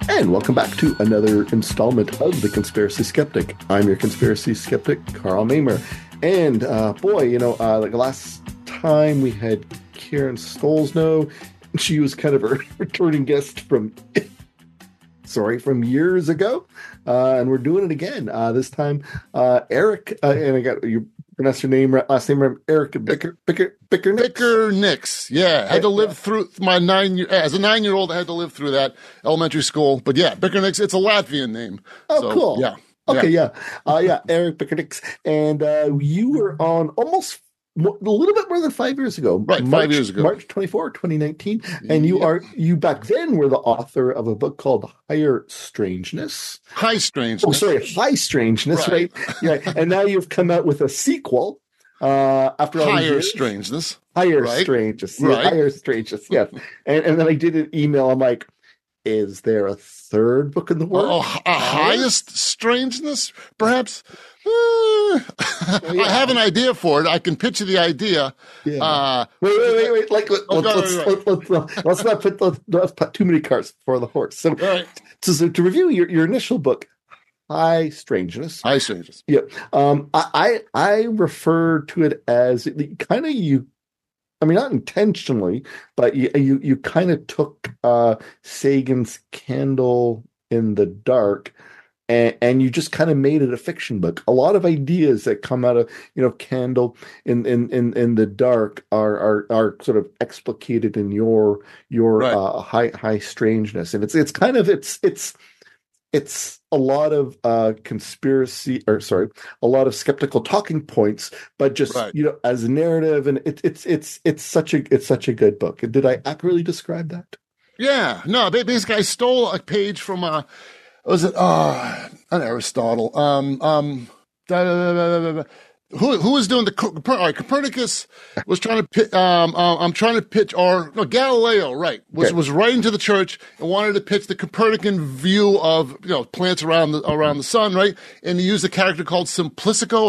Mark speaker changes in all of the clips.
Speaker 1: And welcome back to another installment of The Conspiracy Skeptic. I'm your conspiracy skeptic, Carl Mamer. And like last time we had Karen Stolzno. She was kind of a returning guest from years ago. And we're doing it again. This time, Eric, and I got you pronounce your name, last name, Eric
Speaker 2: Bickernix. Yeah, I had to live through my as a 9-year-old. I had to live through that elementary school. But yeah, Bickernix. It's a Latvian name.
Speaker 1: Oh, so, cool.
Speaker 2: Yeah.
Speaker 1: Okay. Yeah. Eric Bickernix, and you were on almost a little bit more than 5 years ago.
Speaker 2: Right, 5 years ago,
Speaker 1: March 24, 2019, and you back then were the author of a book called Higher Strangeness.
Speaker 2: High Strangeness.
Speaker 1: Oh, sorry, High Strangeness, right? Yeah, and now you've come out with a sequel. After all
Speaker 2: Higher Strangeness.
Speaker 1: Higher Strangeness. Yeah,
Speaker 2: right.
Speaker 1: Higher Strangeness, yes. And then I did an email. I'm like, is there a third book in the works?
Speaker 2: Oh, a Highest Strangeness, perhaps? I have an idea for it. I can picture the idea.
Speaker 1: Yeah. Wait. Let's not put too many carts before the horse. So, so to review your initial book, High Strangeness.
Speaker 2: High Strangeness.
Speaker 1: Yeah. I refer to it as kind of not intentionally, but you kind of took Sagan's Candle in the Dark, and you just kind of made it a fiction book. A lot of ideas that come out of Candle in the Dark are sort of explicated in your high strangeness, and it's kind of it's a lot of a lot of skeptical talking points, but just as a narrative, and it's such a good book. Did I accurately describe that?
Speaker 2: Yeah, no. Basically, I stole a page from was it an Aristotle? Who was doing Copernicus was trying to pitch Galileo, was writing to the church and wanted to pitch the Copernican view of planets around the sun, right? And he used a character called Simplicico,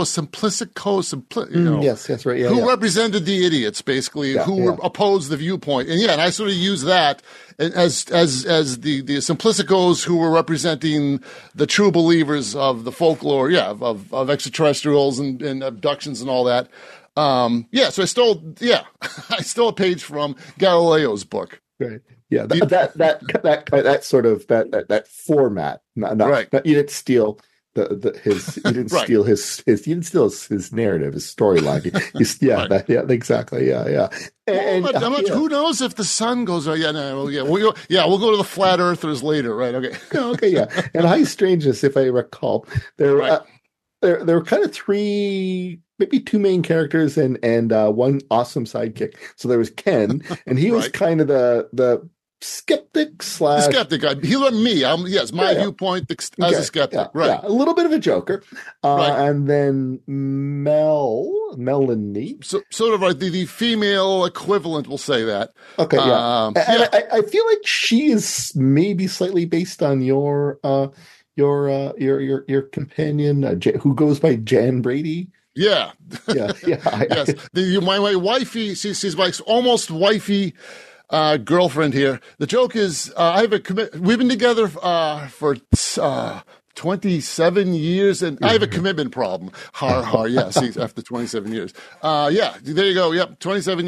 Speaker 1: yes, right,
Speaker 2: who represented the idiots, basically, who opposed the viewpoint, and I sort of used that as the Simplicicos who were representing the true believers of the folklore, of extraterrestrials and abductions and all that. So I stole a page from Galileo's book.
Speaker 1: Right. Yeah. That sort of that format. Not you didn't steal his narrative, his storyline. Exactly. Yeah. And,
Speaker 2: who knows if the sun goes? We'll go to the flat earthers later, right? Okay.
Speaker 1: Okay. Yeah. And High Strangeness, if I recall, there were kind of three, maybe two main characters and one awesome sidekick. So there was Ken, and he was kind of the skeptic /
Speaker 2: the skeptic guy. He let me. My viewpoint as a skeptic.
Speaker 1: A little bit of a joker. And then Melanie,
Speaker 2: sort of like the female equivalent. We'll say that.
Speaker 1: Okay. Yeah. I feel like she is maybe slightly based on your companion who goes by Jan Brady.
Speaker 2: Yeah.
Speaker 1: Yes.
Speaker 2: My wifey, she's my almost wifey girlfriend here. The joke is, we've been together for 27 years, and I have a commitment problem. After 27 years. There you go. Yep. 27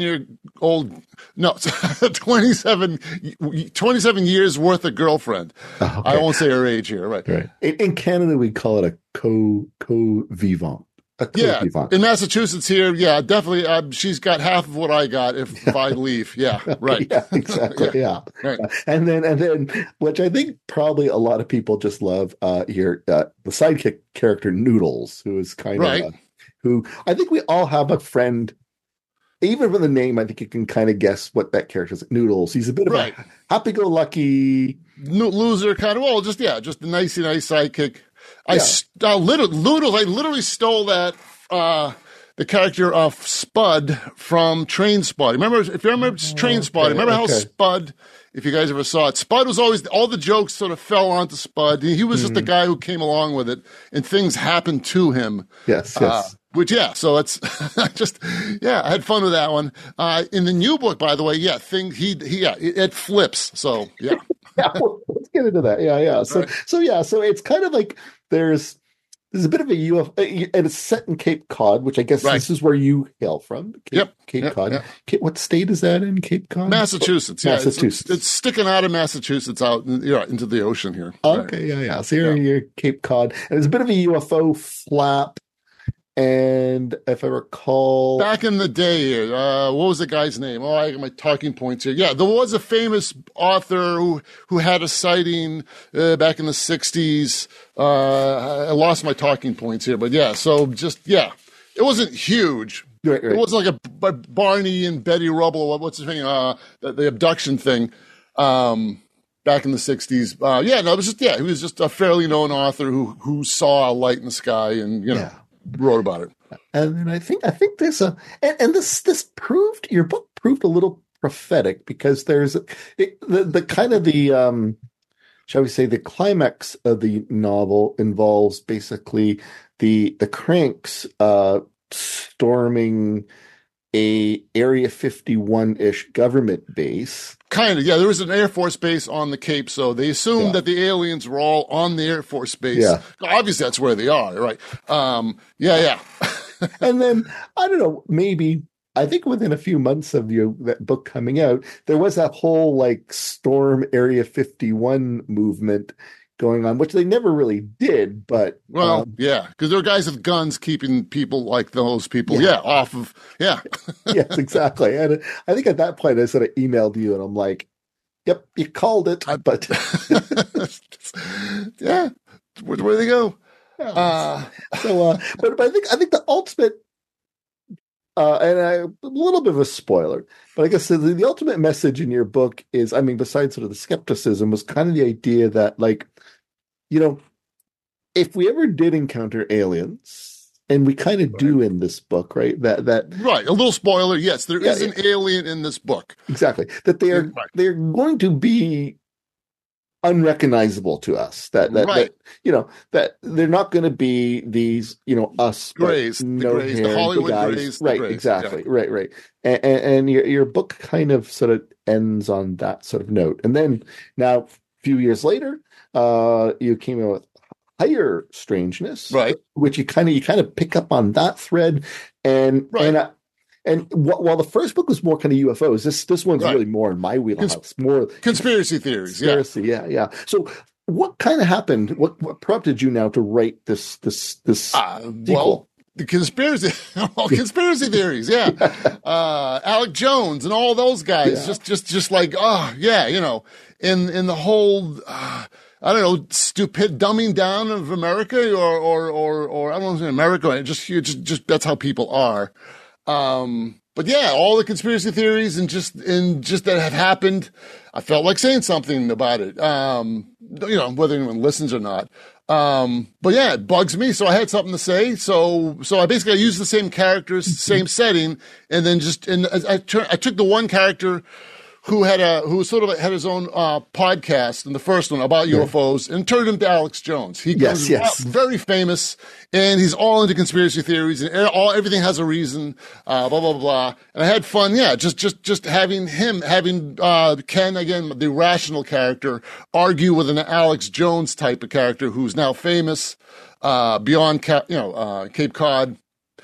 Speaker 2: years worth of girlfriend. Okay. I won't say her age here. Right.
Speaker 1: In Canada, we call it a co-vivant.
Speaker 2: In Massachusetts here, definitely. She's got half of what I got if I leave. Yeah, right.
Speaker 1: Yeah, exactly. Yeah.
Speaker 2: Right.
Speaker 1: And then, which I think probably a lot of people just love here, the sidekick character Noodles, who is kind of who I think we all have a friend. Even from the name, I think you can kind of guess what that character is. Noodles. He's a bit of a happy-go-lucky
Speaker 2: loser, kind of. Just a nice sidekick. I literally stole that the character of Spud from Train Spotting. If you remember Train Spotting, remember how Spud, if you guys ever saw it, Spud was always, all the jokes sort of fell onto Spud. He was just the guy who came along with it, and things happened to him.
Speaker 1: Yes.
Speaker 2: So it's I had fun with that one. In the new book, by the way, it flips. So yeah.
Speaker 1: Let's get into that. Yeah, yeah. So
Speaker 2: Right.
Speaker 1: so it's kind of like there's a bit of a UFO, and it's set in Cape Cod, which I guess
Speaker 2: Right.
Speaker 1: this is where you hail from. Cape Cod.
Speaker 2: Yep.
Speaker 1: What state is that in, Cape Cod?
Speaker 2: Massachusetts. Yeah,
Speaker 1: Massachusetts.
Speaker 2: It's sticking out of Massachusetts out into the ocean here.
Speaker 1: Okay, yeah. So you're Cape Cod, and it's a bit of a UFO flap. And if I recall,
Speaker 2: back in the day, what was the guy's name? Oh, I got my talking points here. Yeah, there was a famous author who had a sighting back in the 60s. I lost my talking points here, but yeah, so it wasn't huge.
Speaker 1: Right.
Speaker 2: It wasn't like a Barney and Betty Rubble. What's the thing? The abduction thing. Back in the 60s. He was just a fairly known author who saw a light in the sky and, wrote about it.
Speaker 1: And then I think there's this proved, your book proved a little prophetic, because there's the kind of the shall we say, the climax of the novel involves basically the Cranks storming a Area 51-ish government base.
Speaker 2: Kind of, yeah. There was an Air Force base on the Cape, so they assumed that the aliens were all on the Air Force base.
Speaker 1: Yeah.
Speaker 2: Obviously, that's where they are, right? Yeah.
Speaker 1: And then, I don't know, maybe, I think within a few months of that book coming out, there was that whole, like, Storm Area 51 movement going on, which they never really did, but...
Speaker 2: Well, because there were guys with guns keeping people like those people, off of... Yeah.
Speaker 1: Yes, exactly. And I think at that point, I sort of emailed you, and I'm like, yep, you called it, but...
Speaker 2: Yeah. Where do they go?
Speaker 1: But I think the ultimate... and a little bit of a spoiler, but I guess the ultimate message in your book is, I mean, besides sort of the skepticism, was kind of the idea that, like, if we ever did encounter aliens, and we kind of do in this book, right? That
Speaker 2: right, a little spoiler. Yes, there is an alien in this book.
Speaker 1: Exactly. That they're going to be unrecognizable to us. That they're not going to be these, us
Speaker 2: Grays, the Hollywood
Speaker 1: guys.
Speaker 2: Grays,
Speaker 1: right?
Speaker 2: Grays,
Speaker 1: Exactly. Yeah. Right. And your book kind of sort of ends on that sort of note. And then now, a few years later, you came out with Higher Strangeness,
Speaker 2: right? Which
Speaker 1: you kind of pick up on that thread, and while the first book was more kind of UFOs, this one's really more in my wheelhouse, more
Speaker 2: conspiracy theories.
Speaker 1: Yeah. So, what kind of happened? What prompted you now to write this sequel?
Speaker 2: Well, the conspiracy theories. Yeah, Alec Jones and all those guys. Just like in the whole. I don't know, stupid dumbing down of America, or I don't know, America. Just that's how people are. But yeah, all the conspiracy theories and just that have happened, I felt like saying something about it. Whether anyone listens or not. But yeah, it bugs me. So I had something to say. So I used the same characters, same setting, and then I took the one character who had his own podcast in the first one about UFOs, and turned him to Alex Jones. He goes very famous, and he's all into conspiracy theories, and everything has a reason. Blah blah blah. And I had fun. Yeah, just having Ken, again, the rational character, argue with an Alex Jones type of character who's now famous beyond Cape Cod.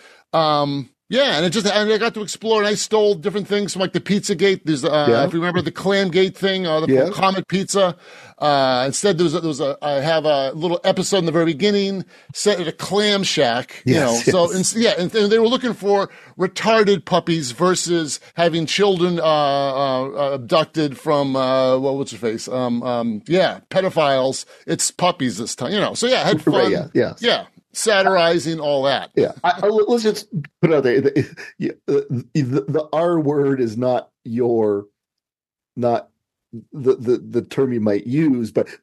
Speaker 2: And I got to explore, and I stole different things from like the Pizzagate. There's, if you remember the Clamgate thing, the Comet Pizza. Instead, I have a little episode in the very beginning set at a clam shack. So and they were looking for retarded puppies versus having children abducted from what's her face? Pedophiles. It's puppies this time. So I had fun. Yeah. Satirizing all that.
Speaker 1: Yeah. Let's just put it out there. The R word is not the term you might use, but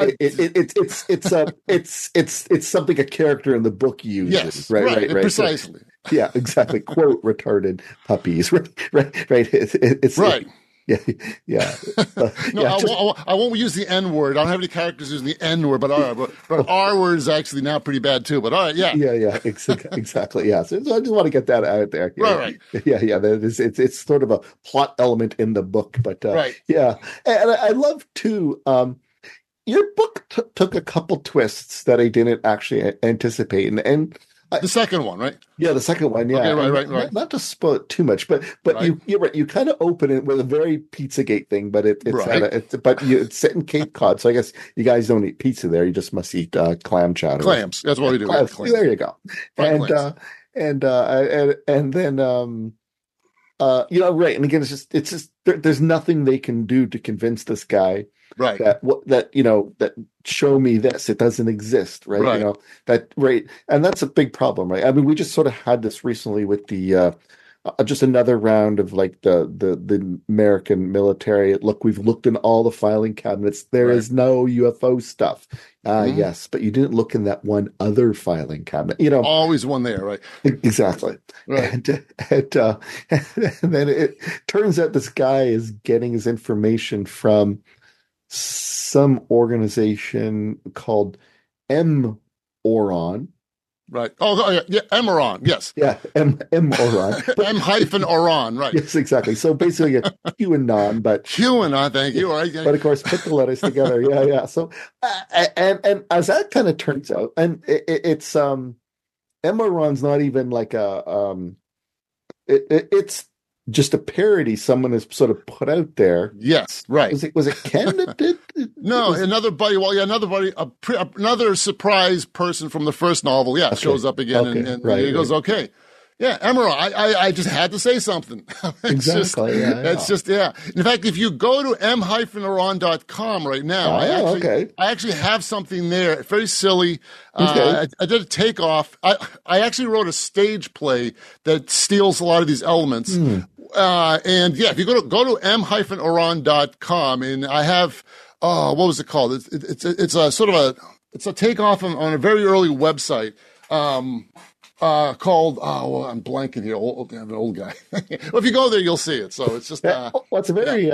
Speaker 1: it's something a character in the book uses.
Speaker 2: Yes,
Speaker 1: right.
Speaker 2: Precisely.
Speaker 1: So, yeah, exactly. Quote retarded puppies. Right. It's
Speaker 2: right.
Speaker 1: Yeah.
Speaker 2: I won't use the N word. I don't have any characters using the N word, but R word is actually now pretty bad too. But all right, yeah.
Speaker 1: Yeah, exactly. Yeah. So I just want to get that out there.
Speaker 2: Right.
Speaker 1: Yeah. It's sort of a plot element in the book, but
Speaker 2: right.
Speaker 1: Yeah. And I love too. your book took a couple twists that I didn't actually anticipate, and
Speaker 2: The second one, right?
Speaker 1: yeah, the second one,
Speaker 2: Okay,
Speaker 1: yeah,
Speaker 2: right,
Speaker 1: and
Speaker 2: right, right,
Speaker 1: not to spoil it too much, but
Speaker 2: right,
Speaker 1: you're right. You kind of open it with a very Pizzagate thing, but
Speaker 2: right.
Speaker 1: it's set in Cape Cod, so I guess you guys don't eat pizza there. You just must eat clam chowder.
Speaker 2: Clams. That's what we do. We have
Speaker 1: Clams.
Speaker 2: clams.
Speaker 1: There you go.
Speaker 2: Fried
Speaker 1: And
Speaker 2: clams.
Speaker 1: and then right. And again, it's just there's nothing they can do to convince this guy
Speaker 2: Right,
Speaker 1: that show me this. It doesn't exist, right?
Speaker 2: right.
Speaker 1: That right, and that's a big problem, right? I mean, we just sort of had this recently with the just another round of like the American military. Look, we've looked in all the filing cabinets. There
Speaker 2: Right.
Speaker 1: is no UFO stuff.
Speaker 2: Mhm.
Speaker 1: Yes, but you didn't look in that one other filing cabinet.
Speaker 2: Always one there, right?
Speaker 1: Exactly.
Speaker 2: Right.
Speaker 1: And and then it turns out this guy is getting his information from some organization called M Oron.
Speaker 2: Right. Yeah, yeah. Emeron. Yes.
Speaker 1: Yeah, M Oron.
Speaker 2: M hyphen Oron. Right.
Speaker 1: Yes, exactly. So basically a QAnon,
Speaker 2: QAnon. Thank you. Right.
Speaker 1: but of course put the letters together. Yeah, yeah. So and as that kind of turns out, and it's M Oron's not even like a it's just a parody someone has sort of put out there.
Speaker 2: Yes. Right.
Speaker 1: Was it Ken that did?
Speaker 2: No, another buddy. Well, yeah, another buddy. Another surprise person from the first novel. Yeah, shows up again,
Speaker 1: Okay,
Speaker 2: and
Speaker 1: right,
Speaker 2: he goes, "Okay, yeah, Emerald. I just had to say something. It's
Speaker 1: Exactly.
Speaker 2: it's just yeah. In fact, if you go to m-aron.com right now,
Speaker 1: Okay.
Speaker 2: I actually have something there. Very silly.
Speaker 1: Okay.
Speaker 2: I did a takeoff. I actually wrote a stage play that steals a lot of these elements. And yeah, if you go to m-aron.com, and I have what was it called? It's a sort of it's a takeoff on a very early website called well, I'm blanking here. I'm an old guy. Well, if you go there, you'll see it. So it's just
Speaker 1: Well, it's a very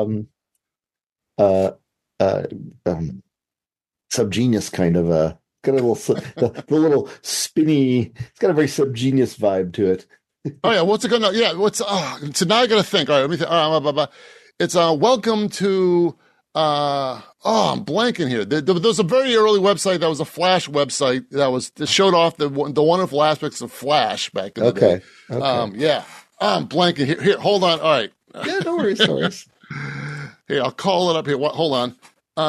Speaker 1: uh, uh, subgenius kind of got a little the little spinny. It's got a very subgenius vibe to it.
Speaker 2: oh yeah, what's it gonna? Yeah, so now I gotta think. All right, let me think. It's welcome to. I'm blanking here. There was a very early website that was a Flash website that showed off the wonderful aspects of Flash back in the day.
Speaker 1: Okay.
Speaker 2: Yeah, I'm blanking here. Here, hold on. All right,
Speaker 1: Yeah, no worries, no worries.
Speaker 2: here I'll call it up here. What? Hold on.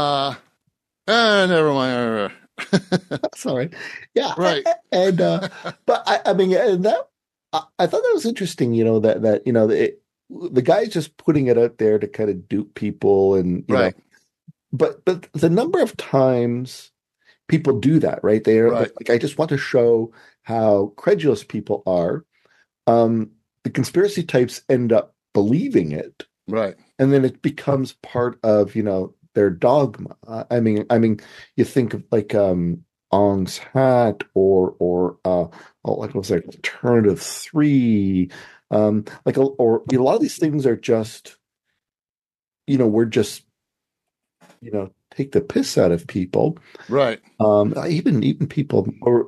Speaker 2: Never mind.
Speaker 1: That's all right. Yeah,
Speaker 2: Right.
Speaker 1: and but I mean, and that I thought that was interesting. The guy's just putting it out there to kind of dupe people, and
Speaker 2: Right.
Speaker 1: but the number of times people do that, right? They're
Speaker 2: Right.
Speaker 1: like, I just want to show how credulous people are. The conspiracy types end up believing it,
Speaker 2: Right.
Speaker 1: and then it becomes part of their dogma. I mean, you think of like Ong's Hat or like what was that, Alternative 3, or a lot of these things are just we're just take the piss out of people.
Speaker 2: Right.
Speaker 1: Even people, or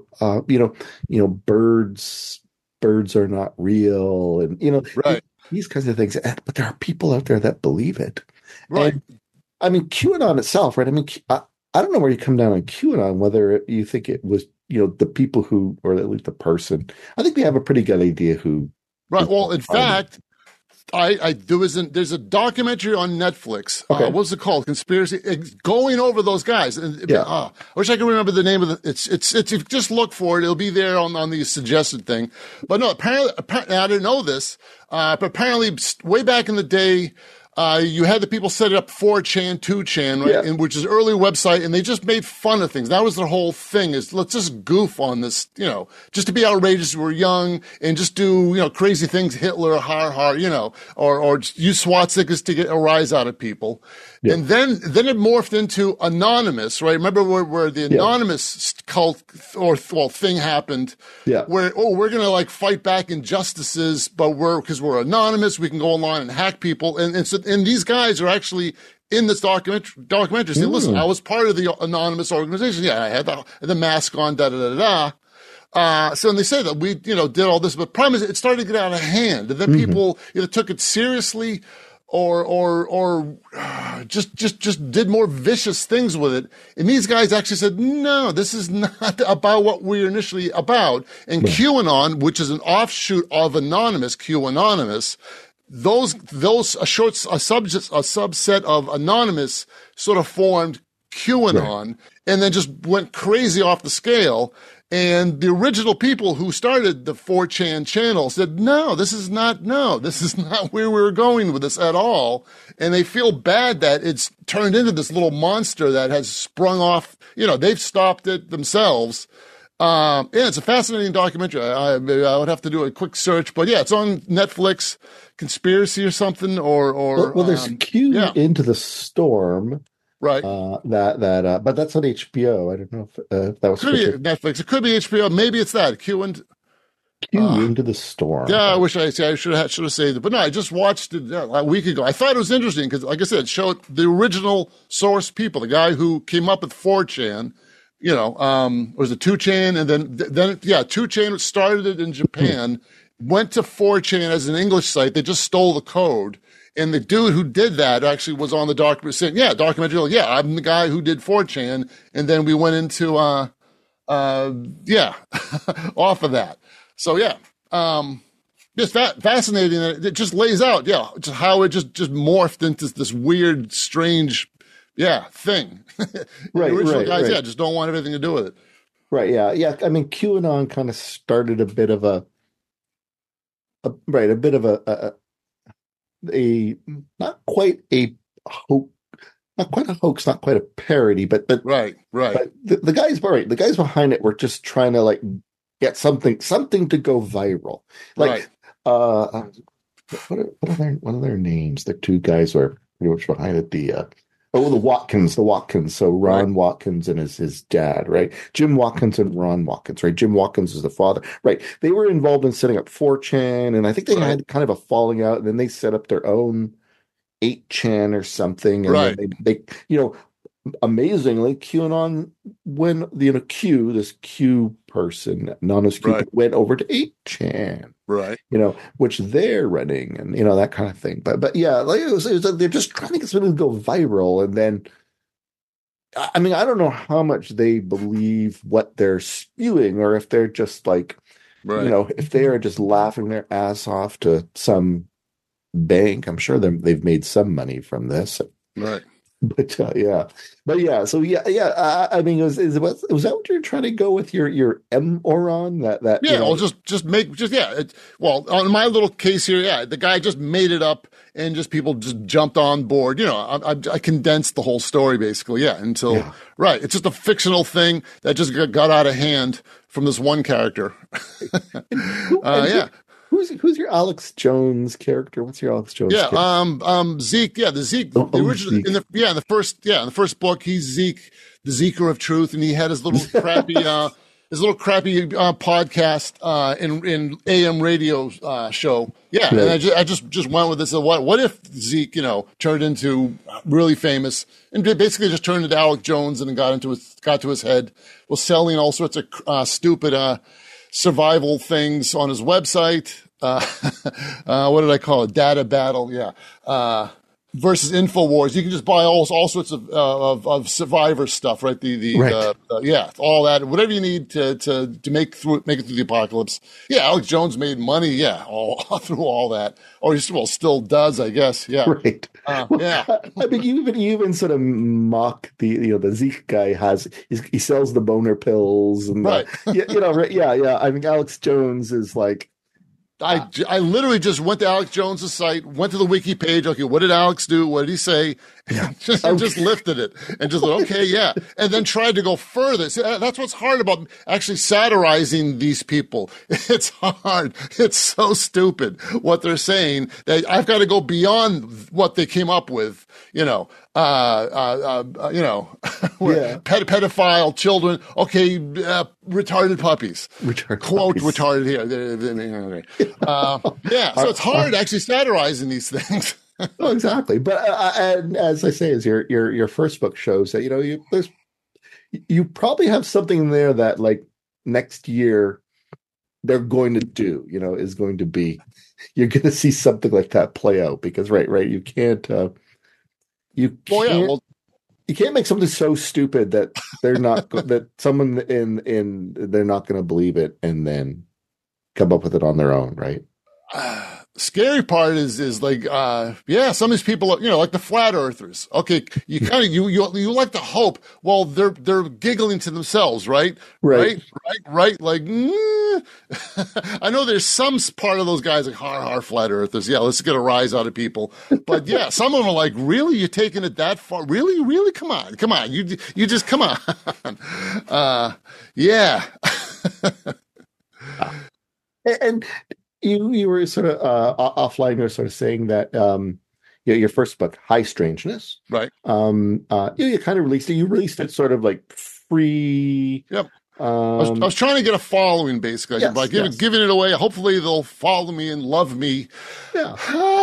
Speaker 1: birds are not real, and
Speaker 2: Right.
Speaker 1: these kinds of things. But there are people out there that believe it.
Speaker 2: Right.
Speaker 1: And I mean, QAnon itself, right? I mean, I don't know where you come down on QAnon, whether you think it was the people who, or at least the person. I think we have a pretty good idea who.
Speaker 2: Right. Well, in fact, there's a documentary on Netflix.
Speaker 1: Okay.
Speaker 2: What's it called? Conspiracy. It's going over those guys. And
Speaker 1: Yeah.
Speaker 2: I wish I could remember the name of the. It's. If you just look for it, it'll be there on the suggested thing. But no, apparently I didn't know this. But apparently, way back in the day. You had the people set it up 4chan, 2chan, right?
Speaker 1: Yeah.
Speaker 2: And which is early website, and they just made fun of things. That was their whole thing, is let's just goof on this, just to be outrageous. We're young and just do, crazy things, Hitler, har, or just use swastikas to get a rise out of people.
Speaker 1: Yeah.
Speaker 2: And then it morphed into Anonymous, right? Remember where the Anonymous cult thing happened?
Speaker 1: Yeah.
Speaker 2: Where, we're going to like fight back injustices, but because we're anonymous, we can go online and hack people. And these guys are actually in this documentary saying, listen, I was part of the anonymous organization. Yeah, I had the mask on, so and they say that we, did all this, but the problem is it started to get out of hand. And then people either took it seriously or just did more vicious things with it. And these guys actually said, no, this is not about what we're initially about. And QAnon, which is an offshoot of Anonymous, QAnonymous, a subset of Anonymous sort of formed QAnon and then just went crazy off the scale. And the original people who started the 4chan channel said, this is not where we were going with this at all. And they feel bad that it's turned into this little monster that has sprung off. They've stopped it themselves. It's a fascinating documentary. I would have to do a quick search, but it's on Netflix, Conspiracy or something, or
Speaker 1: there's Q Into the Storm.
Speaker 2: Right.
Speaker 1: But that's on HBO. I don't know if that was.
Speaker 2: Could be Netflix. It could be HBO. Maybe it's that Q
Speaker 1: Into the Storm.
Speaker 2: Yeah, I wish I should have saved it, but no, I just watched it a week ago. I thought it was interesting because, like I said, it showed the original source people, the guy who came up with 4chan. Was it 2chan, and then 2chan started it in Japan, went to 4chan as an English site. They just stole the code. And the dude who did that actually was on the documentary saying, documentary, I'm the guy who did 4chan. And then we went into, off of that. So, just fascinating. It just lays out, just how it just morphed into this weird, strange, thing.
Speaker 1: Right,
Speaker 2: the original guys,
Speaker 1: right.
Speaker 2: Just don't want anything to do with it.
Speaker 1: Right, yeah. I mean, QAnon kind of started a bit of a not quite a hoax, not quite a parody, but
Speaker 2: right.
Speaker 1: But the guys, the guys behind it were just trying to like get something to go viral. Like, what are their names? The two guys who are pretty much behind it. The Watkins. So Ron Watkins and his dad, right? Jim Watkins and Ron Watkins, right? Jim Watkins is the father, right? They were involved in setting up 4chan, and I think they had kind of a falling out, and then they set up their own 8chan or something, and then they amazingly, QAnon, when this Q person, anonymous Q, went over to 8chan,
Speaker 2: right?
Speaker 1: Which they're running, and that kind of thing. But like it was they're just trying to get something to go viral, and then, I mean, I don't know how much they believe what they're spewing, or if they're just like, if they are just laughing their ass off to some bank. I'm sure they've made some money from this,
Speaker 2: right?
Speaker 1: But so I mean, was that what you're trying to go with your M-Oron? On my little case here, the guy just made it up, and just people just jumped on board. I condensed the whole story basically, until it's just a fictional thing that just got out of hand from this one character. Who's your Alex Jones character? What's your Alex Jones character?
Speaker 2: Zeke. Yeah, the Zeke. The original
Speaker 1: Zeke.
Speaker 2: in the first book, he's Zeke, the Zeker of Truth, and he had his little crappy podcast in AM radio show. Yeah, right. And I just went with this. What if Zeke, turned into really famous and basically just turned into Alex Jones and got to his head, was selling all sorts of stupid survival things on his website. What did I call it? Data battle. Yeah. Versus InfoWars. You can just buy all sorts of survivor stuff, right? All that, whatever you need to make it through the apocalypse. Yeah. Alex Jones made money. Yeah. All through all that. Or he still does, I guess. Yeah.
Speaker 1: Right. I mean, you even sort of mock the Zeke guy he sells the boner pills and
Speaker 2: right.
Speaker 1: Yeah. I mean, Alex Jones is like,
Speaker 2: I literally just went to Alex Jones' site, went to the wiki page. Okay, what did Alex do? What did he say? Just lifted it and just like, okay, yeah. And then tried to go further. See, that's what's hard about actually satirizing these people. It's hard. It's so stupid what they're saying that I've got to go beyond what they came up with, pedophile children. Okay, retarded puppies. Quote puppies. Retarded here. So it's hard actually satirizing these things.
Speaker 1: Oh, exactly. But and as I say, as your first book shows that you probably have something there that like next year they're going to do, is going to be, you're going to see something like that play out because, right, you can't, you
Speaker 2: Well, yeah,
Speaker 1: can't,
Speaker 2: well,
Speaker 1: you can't make something so stupid that they're not, that someone they're not going to believe it and then come up with it on their own, right?
Speaker 2: scary part is like, yeah, some of these people, like the flat earthers. Okay, you kind of you like to hope. Well, they're giggling to themselves, right?
Speaker 1: Right.
Speaker 2: Right. Like, I know there's some part of those guys like har flat earthers. Yeah, let's get a rise out of people. But yeah, some of them are like, really, you're taking it that far? Really? Come on. You just come on. Yeah.
Speaker 1: And you were sort of offline. You were sort of saying that your first book, High Strangeness,
Speaker 2: Right.
Speaker 1: you kind of released it. You released it sort of like free.
Speaker 2: Yep. I was trying to get a following, basically,
Speaker 1: Yes,
Speaker 2: by giving it away. Hopefully, they'll follow me and love me.
Speaker 1: Yeah,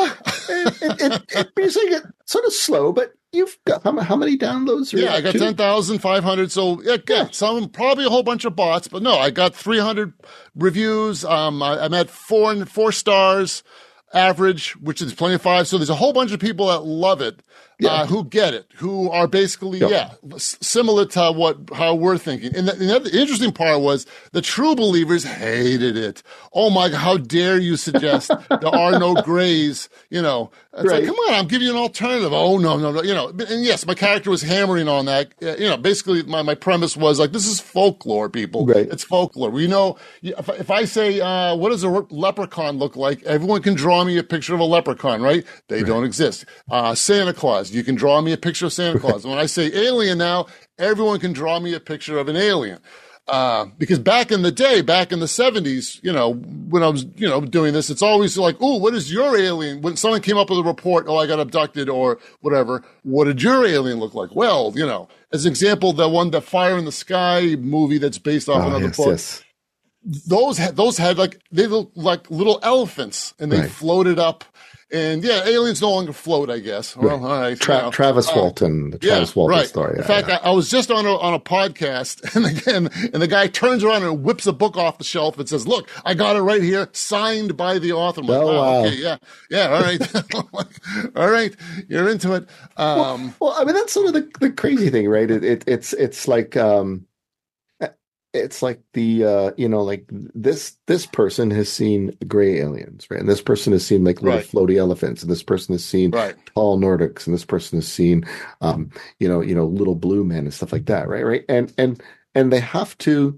Speaker 1: you're saying it sort of slow, but you've got how many downloads?
Speaker 2: Yeah, I got 10,500. So yeah, some probably a whole bunch of bots, but no, I got 300 reviews. I'm at four stars average, which is plenty of 5. So there's a whole bunch of people that love it. Who get it, who are basically, similar to how we're thinking. And the interesting part was the true believers hated it. Oh my God, how dare you suggest there are no grays, It's like, come on, I'm giving you an alternative. Oh, no. And yes, my character was hammering on that. Basically my premise was like, this is folklore, people.
Speaker 1: Right.
Speaker 2: It's folklore. If I say, what does a leprechaun look like? Everyone can draw me a picture of a leprechaun, right? They don't exist. Santa Claus. You can draw me a picture of Santa Claus. And when I say alien now, everyone can draw me a picture of an alien. Because back in the day, back in the 70s, when I was, doing this, it's always like, oh, what is your alien? When someone came up with a report, I got abducted or whatever, what did your alien look like? Well, as an example, the Fire in the Sky movie that's based off another book. Yes. Those had they look like little elephants and they floated up. And yeah, aliens no longer float, I guess. Well, all right.
Speaker 1: Travis Walton, the Travis Walton story.
Speaker 2: In fact, I was just on a podcast, and the guy turns around and whips a book off the shelf and says, "Look, I got it right here, signed by the author." I'm like, wow. Okay, yeah, all right, all right, you're into it.
Speaker 1: Well, I mean, that's sort of the crazy thing, right? It's like. It's like the like this person has seen gray aliens, right? And this person has seen like little floaty elephants, and this person has seen tall Nordics, and this person has seen little blue men and stuff like that, right? And they have to,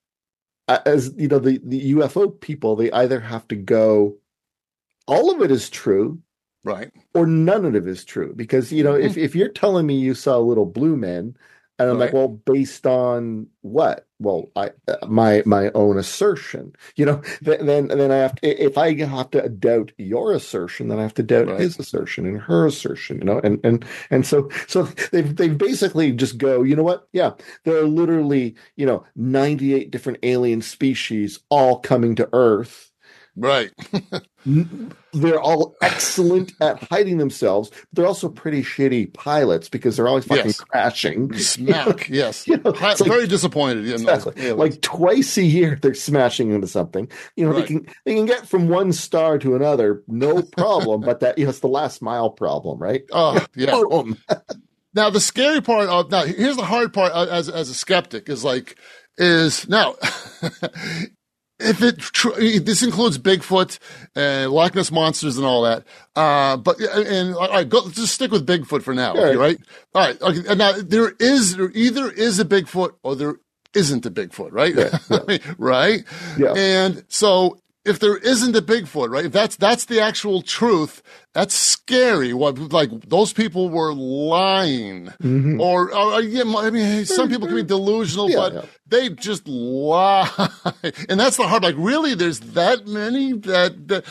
Speaker 1: as the UFO people, they either have to go, all of it is true,
Speaker 2: right,
Speaker 1: or none of it is true, because if you're telling me you saw little blue men. And I'm like, well, based on what? Well, my own assertion, then I have to, if I have to doubt your assertion, then I have to doubt his assertion and her assertion, and so they basically just go, you know what? Yeah, there are literally 98 different alien species all coming to Earth.
Speaker 2: Right.
Speaker 1: They're all excellent at hiding themselves. But they're also pretty shitty pilots because they're always fucking crashing.
Speaker 2: Smack, yes. Very disappointed.
Speaker 1: Exactly. Like twice a year they're smashing into something. They can get from one star to another, no problem. But that it's the last mile problem, right?
Speaker 2: Oh, yeah. Now the scary part here's the hard part as a skeptic is now. If this includes Bigfoot and Loch Ness monsters and all that, all right, let's just stick with Bigfoot for now, okay, right? All right, okay. And now there either is a Bigfoot or there isn't a Bigfoot, right? Yeah. Right?
Speaker 1: Yeah.
Speaker 2: And so if there isn't a Bigfoot, right? If that's the actual truth, that's scary. Those people were lying, or some people can be delusional, but they just lie, and that's the hard. Really, there's that many that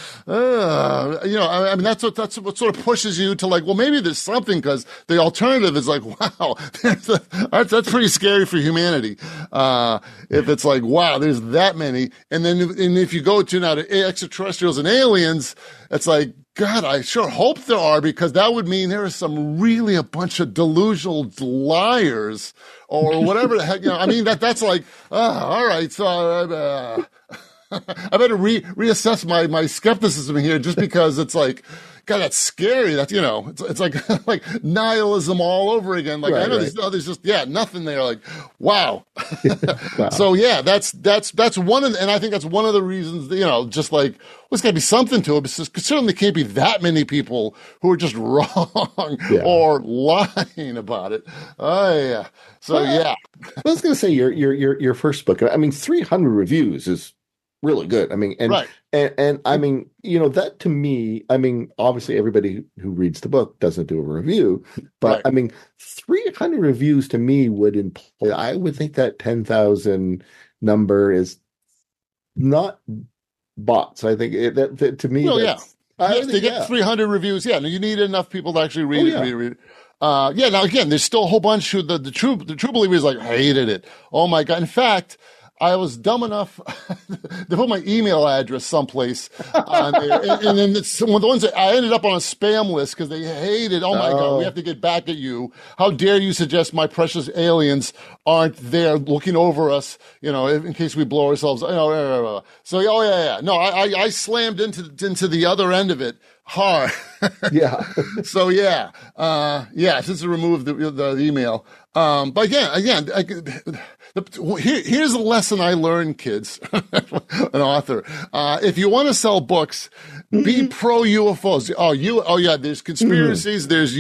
Speaker 2: that's what sort of pushes you to well, maybe there's something, because the alternative is wow, that's pretty scary for humanity. If it's wow, there's that many, and if you go to now to extraterrestrials and aliens, it's God, I sure hope there are, because that would mean there is a bunch of delusional liars or whatever the heck, that's all right. So, I better reassess my skepticism here, just because it's like, God, that's scary. That's, it's like like nihilism all over again. Like, I know there's just nothing there. Like, wow.
Speaker 1: Wow.
Speaker 2: So yeah, that's one of, and I think that's one of the reasons that, just like, well, there's got to be something to it. Because certainly can't be that many people who are just wrong or lying about it. Oh yeah. So yeah.
Speaker 1: I was going to say your first book. I mean, 300 reviews is really good. I mean, and I mean, that to me, I mean, obviously everybody who reads the book doesn't do a review, but I mean, 300 reviews to me would imply, I would think that 10,000 number is not bots. I think that to me,
Speaker 2: to get 300 reviews, you need enough people to actually read it. Now again, there's still a whole bunch who the true believers like hated it. Oh my God. In fact, I was dumb enough to put my email address someplace on there. And then the ones that I ended up on a spam list because they hated, oh my God, we have to get back at you. How dare you suggest my precious aliens aren't there looking over us, in case we blow ourselves. So, No, I slammed into the other end of it hard.
Speaker 1: Yeah.
Speaker 2: So, since I removed the email. But again, here's a lesson I learned, kids, an author. If you want to sell books, be pro UFOs. There's conspiracies. There's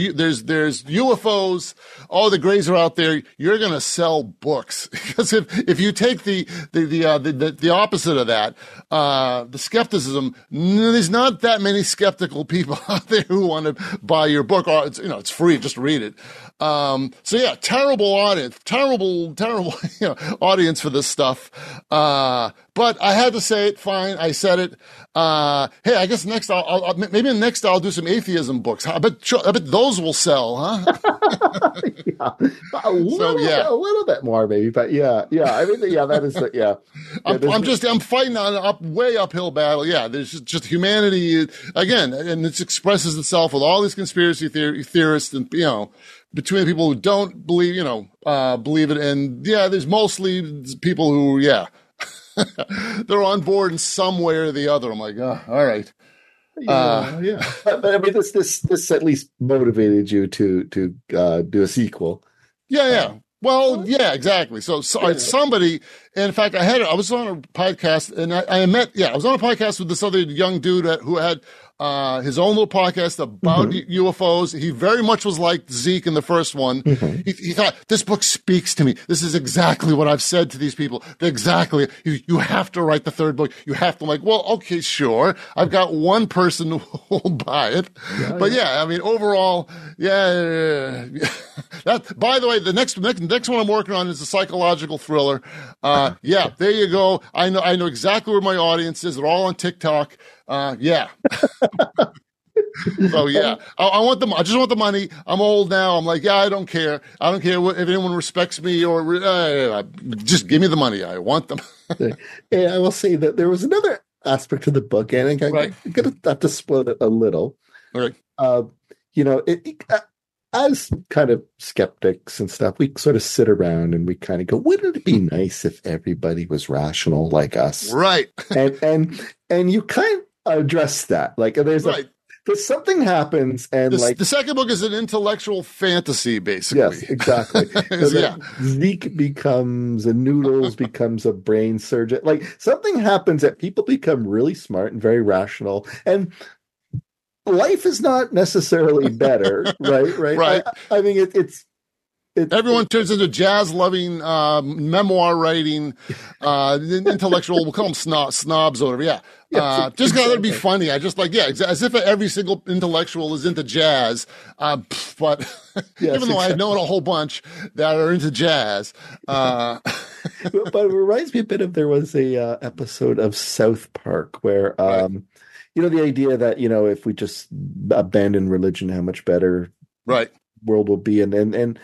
Speaker 2: UFOs. All the grays are out there. You're going to sell books because if you take the opposite of that, the skepticism, there's not that many skeptical people out there who want to buy your book. Or it's free. Just read it. Terrible audience, terrible, audience for this stuff. But I had to say it. Fine. I said it. Hey, I guess next I'll do some atheism books. I bet those will sell, huh?
Speaker 1: A little bit more maybe, but I mean, that is,
Speaker 2: I'm fighting on way uphill battle. Yeah. There's just humanity again, and it expresses itself with all these conspiracy theorists and, between people who don't believe it. And there's mostly people who, they're on board in some way or the other. I'm like, all right.
Speaker 1: But I mean, this at least motivated you to do a sequel.
Speaker 2: Well, exactly. So somebody, and in fact, I was on a podcast and I was on a podcast with this other young dude who had his own little podcast about UFOs. He very much was like Zeke in the first one. He thought, this book speaks to me. This is exactly what I've said to these people. Exactly. You have to write the third book. You have to. I'm like, well, okay, sure. I've got one person who will buy it. But I mean, overall, that, by the way, the next one I'm working on is a psychological thriller. There you go. I know exactly where my audience is. They're all on TikTok. So I want them. I just want the money. I'm old now. I'm like, I don't care. I don't care if anyone respects me or just give me the money. I want them.
Speaker 1: And I will say that there was another aspect of the book, and I'm going to have to spoil it a little.
Speaker 2: Okay.
Speaker 1: As kind of skeptics and stuff, we sort of sit around and we kind of go, wouldn't it be nice if everybody was rational like us?
Speaker 2: Right.
Speaker 1: and you kind of address that. Like there's something happens and
Speaker 2: the second book is an intellectual fantasy, basically.
Speaker 1: Yes, exactly. Zeke becomes Noodles becomes a brain surgeon. Like something happens that people become really smart and very rational, and life is not necessarily better, right?
Speaker 2: Right.
Speaker 1: I mean, it's
Speaker 2: everyone turns into jazz-loving, memoir-writing, intellectual. We'll call them snobs or whatever. Just because it'd be funny. I just like, as if every single intellectual is into jazz. But even though I've known a whole bunch that are into jazz.
Speaker 1: But it reminds me a bit of, there was a episode of South Park where, the idea that, if we just abandon religion, how much better world will be. And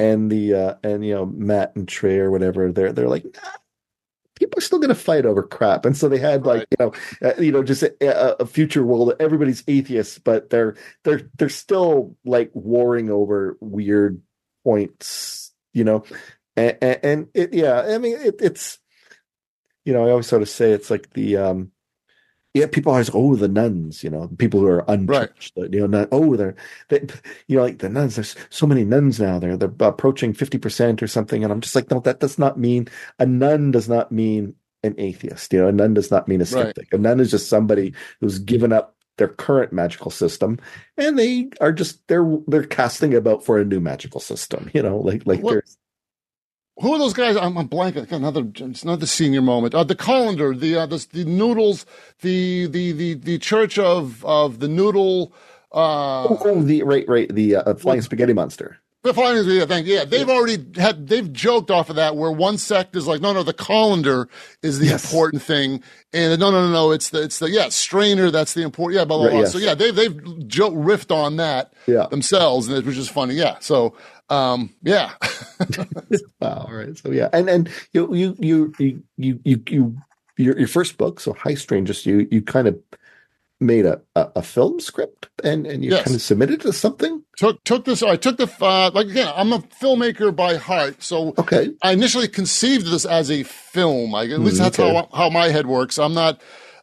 Speaker 1: Matt and Trey or whatever, they're like, nah, people are still going to fight over crap. And so they had just a future world that everybody's atheists, but they're still like warring over weird points, and I mean, it's I always sort of say it's like yeah, people always, oh, the nuns, people who are
Speaker 2: Right.
Speaker 1: unchurched, they, like the nuns, there's so many nuns now. They're approaching 50% or something. And I'm just like, no, that does not mean, a nun does not mean an atheist. A nun does not mean a
Speaker 2: Right.
Speaker 1: skeptic. A nun is just somebody who's given up their current magical system, and they are just, they're casting about for a new magical system, like
Speaker 2: What,
Speaker 1: there's,
Speaker 2: who are those guys? I'm blanking. It's another senior moment. The colander, the noodles, the Church of the Noodle.
Speaker 1: the flying spaghetti monster.
Speaker 2: The flying, yeah, thank you. Yeah, they've joked off of that where one sect is like, no, the colander is the
Speaker 1: Yes.
Speaker 2: important thing, and no, it's the strainer that's the important, yeah, blah blah
Speaker 1: Right,
Speaker 2: blah.
Speaker 1: yes.
Speaker 2: So yeah, they've riffed on that
Speaker 1: Yeah.
Speaker 2: themselves, and which is funny. Yeah, so yeah.
Speaker 1: Wow. All right. So yeah, and your first book, so High Strangers, you kind of made a film script and you
Speaker 2: Yes.
Speaker 1: kind of submitted to something.
Speaker 2: took this. I took the like again. I'm a filmmaker by heart, so
Speaker 1: Okay.
Speaker 2: I initially conceived this as a film. At least that's
Speaker 1: okay.
Speaker 2: how my head works. I'm not.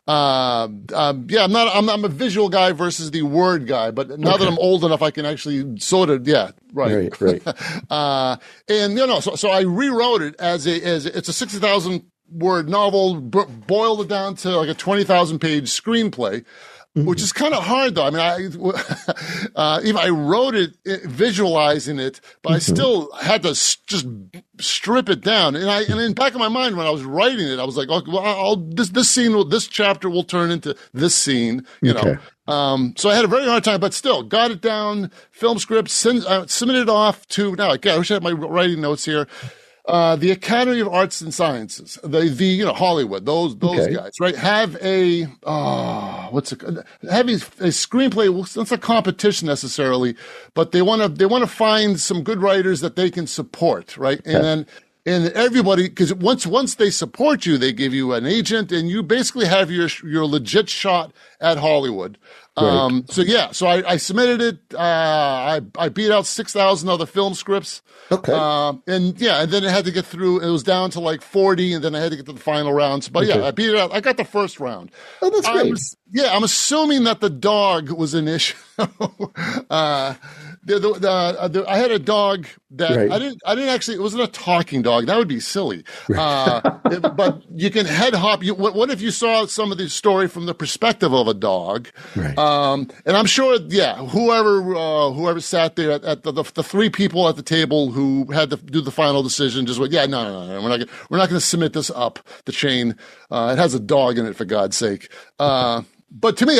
Speaker 2: I'm a visual guy versus the word guy. But now that I'm old enough, I can actually sort of. Yeah, right.
Speaker 1: Right.
Speaker 2: And so I rewrote it as it's a 60,000 word novel, boiled it down to like a 20,000 page screenplay. Which is kind of hard, though. I mean, even I wrote it, visualizing it, but I still had to just strip it down. And in back of my mind, when I was writing it, I was like, okay, well, this chapter will turn into this scene,
Speaker 1: Okay.
Speaker 2: So I had a very hard time, but still got it down, film script, submitted it off to, now, I wish I had my writing notes here. The Academy of Arts and Sciences, the Hollywood, those
Speaker 1: Okay.
Speaker 2: guys, right? Have a screenplay. Well, it's not a competition necessarily, but they want to find some good writers that they can support, right? And everybody, because once they support you, they give you an agent, and you basically have your legit shot at Hollywood.
Speaker 1: Right.
Speaker 2: So I submitted it. I beat out 6,000 other film scripts.
Speaker 1: Okay.
Speaker 2: And then it had to get through. It was down to like 40, and then I had to get to the final rounds. But yeah,
Speaker 1: Okay.
Speaker 2: I beat it out. I got the first round.
Speaker 1: Oh, that's great.
Speaker 2: I'm assuming that the dog was an issue. I had a dog that
Speaker 1: Right.
Speaker 2: I didn't actually. It wasn't a talking dog. That would be silly. But you can head hop. What if you saw some of the story from the perspective of a dog?
Speaker 1: Right.
Speaker 2: And I'm sure, whoever sat there at the three people at the table who had to do the final decision just went, no, we're not going to submit this up the chain. It has a dog in it, for God's sake. But to me,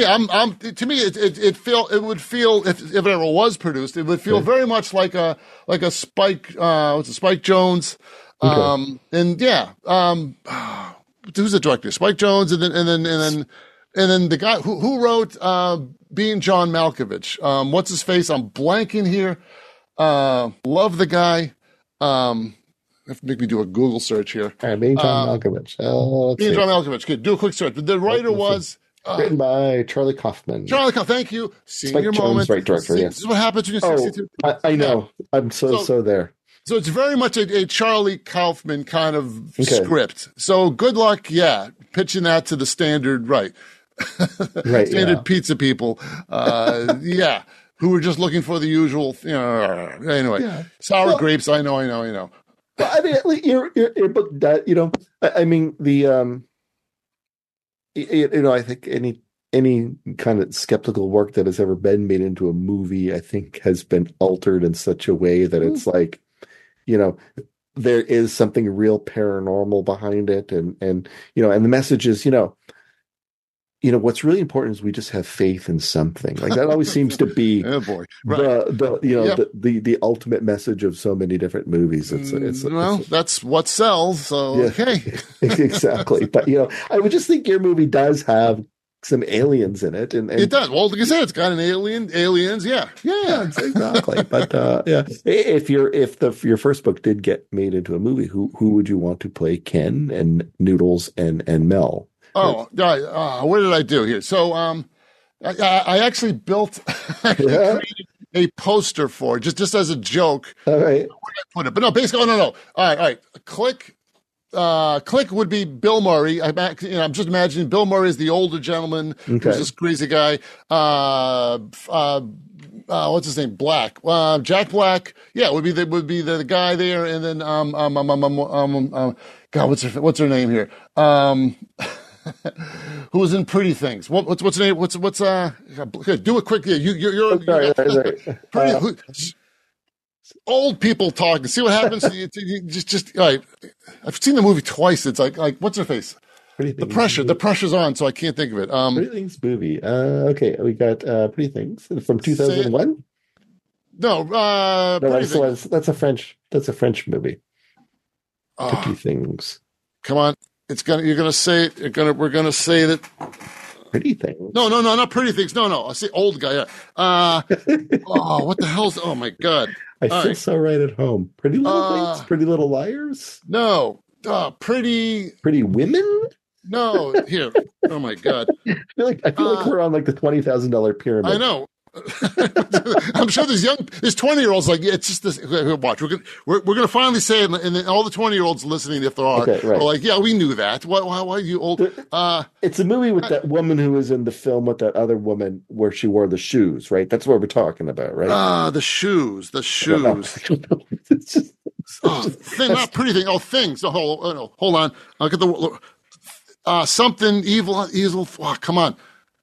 Speaker 2: it would feel, if it ever was produced, it would feel very much like a Spike, Spike Jonze. And who's the director? Spike Jonze, and then the guy who wrote Being John Malkovich. What's his face? I'm blanking here. Love the guy. Have to make me do a Google search here.
Speaker 1: All right. Being John Malkovich. Let's
Speaker 2: Being
Speaker 1: see.
Speaker 2: John Malkovich. Good. Do a quick search. The writer was
Speaker 1: Written by Charlie Kaufman.
Speaker 2: Charlie. Thank you. Senior
Speaker 1: Jones,
Speaker 2: moment.
Speaker 1: right director, yes.
Speaker 2: This is what happens when you're 62.
Speaker 1: I know. I'm so there.
Speaker 2: So it's very much a Charlie Kaufman kind of script. So good luck, pitching that to the standard, right?
Speaker 1: Right.
Speaker 2: Standard pizza people, who were just looking for the usual. Anyway, sour grapes. I know.
Speaker 1: Well, I mean, at least your book that I mean the I think any kind of skeptical work that has ever been made into a movie, I think, has been altered in such a way that it's like, there is something real paranormal behind it, and the message is, what's really important is we just have faith in something. Like that always seems to be
Speaker 2: oh boy, right.
Speaker 1: the ultimate message of so many different movies.
Speaker 2: That's what sells. So okay,
Speaker 1: exactly. But I would just think your movie does have some aliens in it, and
Speaker 2: it does. Well, like I said, it's got an aliens. Yeah,
Speaker 1: exactly. But if your first book did get made into a movie, who would you want to play Ken and Noodles and Mel?
Speaker 2: Oh, what did I do here? So, I actually built a poster for it, just as a joke.
Speaker 1: All right.
Speaker 2: Where did I put it? But no, basically, no. All right. Click. Click would be Bill Murray. I'm just imagining Bill Murray is the older gentleman who's this crazy guy. What's his name? Black. Jack Black. Yeah, would be the guy there, and then God, what's her name here? Who was in Pretty Things? What's her name? What's do it quick. Yeah, you're pretty. Old people talking. See what happens. You just all right. I've seen the movie twice. It's like what's her face? The pressure's on, so I can't think of it.
Speaker 1: Pretty Things movie. Okay, we got Pretty Things from 2001.
Speaker 2: No,
Speaker 1: that's a French movie. Pretty Things.
Speaker 2: Come on, you're gonna say it. We're gonna say that.
Speaker 1: Pretty Things.
Speaker 2: No, not Pretty Things. No. I say old guy. What the hell's? Oh my God.
Speaker 1: I feel so right at home. Pretty Little Things. Pretty Little Liars.
Speaker 2: No. Pretty
Speaker 1: Women.
Speaker 2: No, here. Oh my God.
Speaker 1: I feel like we're on like the $20,000 pyramid.
Speaker 2: I know. I'm sure there's 20-year-olds like, yeah, it's just this. Watch, we're gonna finally say it, and then all the 20-year-olds listening, if there are, are like, yeah, we knew that. Why are you old?
Speaker 1: It's a movie with that woman who was in the film with that other woman where she wore the shoes, right? That's what we're talking about, right?
Speaker 2: The shoes.
Speaker 1: It's just
Speaker 2: not Pretty Thing. Oh, Things. No, hold on. I'll get the something evil. Oh, come on.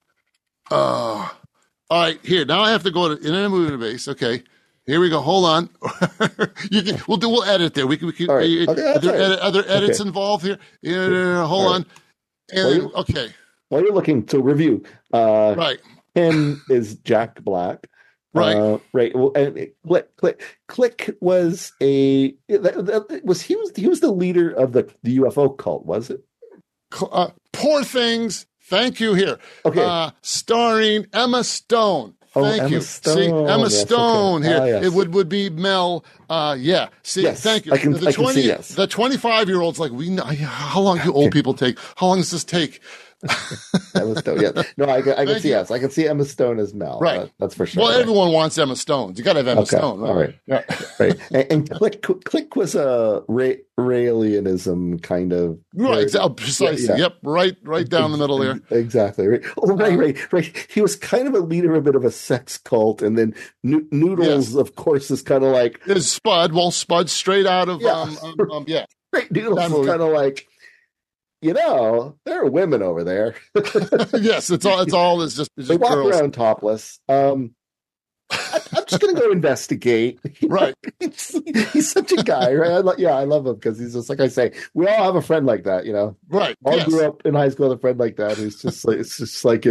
Speaker 2: All right, here. Now I have to go to Internet Movie Base. Okay. Here we go. Hold on. We'll edit there. We can
Speaker 1: right.
Speaker 2: Are there edits involved here? Hold on. And okay.
Speaker 1: While you're looking to review,
Speaker 2: right.
Speaker 1: Him is Jack Black.
Speaker 2: Right.
Speaker 1: Right. Well, and Click was he was the leader of the UFO cult, was it?
Speaker 2: Poor Things. Thank you. Here.
Speaker 1: Okay.
Speaker 2: Starring Emma Stone. Thank you.
Speaker 1: Stone.
Speaker 2: See, Emma Stone here.
Speaker 1: Yes.
Speaker 2: It would be Mel. Yeah. See,
Speaker 1: yes.
Speaker 2: Thank you.
Speaker 1: I can see yes.
Speaker 2: The 25-year-olds like, we know how long do old people take? How long does this take?
Speaker 1: Emma Stone, yeah. No, I can see yes. I can see Emma Stone as Mel.
Speaker 2: Right.
Speaker 1: That's for sure.
Speaker 2: Well, everyone wants Emma Stone. You got to have Emma Stone. Right?
Speaker 1: All right.
Speaker 2: Yeah.
Speaker 1: Right. And Click was a Raelianism kind of.
Speaker 2: Right. Precisely. Yeah. Yep. Right down the middle there.
Speaker 1: Exactly. Right. Oh, right. He was kind of a leader, a bit of a sex cult, and then Noodles, of course, is kind of like
Speaker 2: is Spud. Well, Spud straight out of yeah.
Speaker 1: Right. Noodles is kind of like. There are women over there.
Speaker 2: Yes, it's just
Speaker 1: they walk
Speaker 2: girls
Speaker 1: around topless. I'm just going to go investigate.
Speaker 2: Right.
Speaker 1: He's such a guy, right? I love him because he's just like I say. We all have a friend like that,
Speaker 2: Right.
Speaker 1: All grew up in high school with a friend like that who's just like it's just like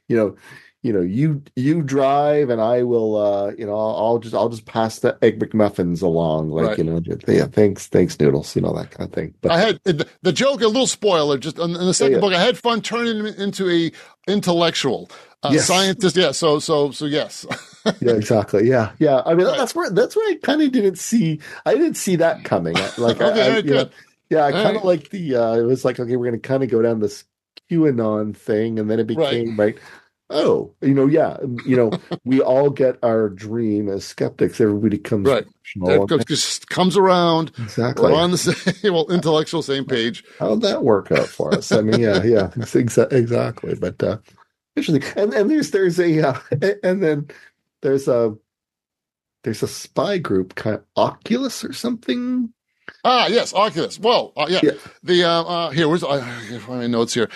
Speaker 1: you drive and I will I'll just pass the Egg McMuffins along like
Speaker 2: right.
Speaker 1: Thanks Noodles, that kind of thing. But
Speaker 2: I had the joke, a little spoiler, just in the second book, I had fun turning him into a intellectual scientist. Yeah, so yes.
Speaker 1: Yeah, exactly. Yeah. I mean that's where I kind of didn't see that coming. Like
Speaker 2: good.
Speaker 1: I kind of like the it was like, okay, we're going to kind of go down this QAnon thing, and then it became right. Oh, we all get our dream as skeptics. Everybody comes
Speaker 2: just comes around.
Speaker 1: Exactly.
Speaker 2: We're on the same, intellectual same page.
Speaker 1: How'd that work out for us? I mean, yeah, exactly. But interesting. And then there's a spy group, kind of Oculus or something.
Speaker 2: Yes, Oculus. Well, yeah. The here, where's I find my notes here.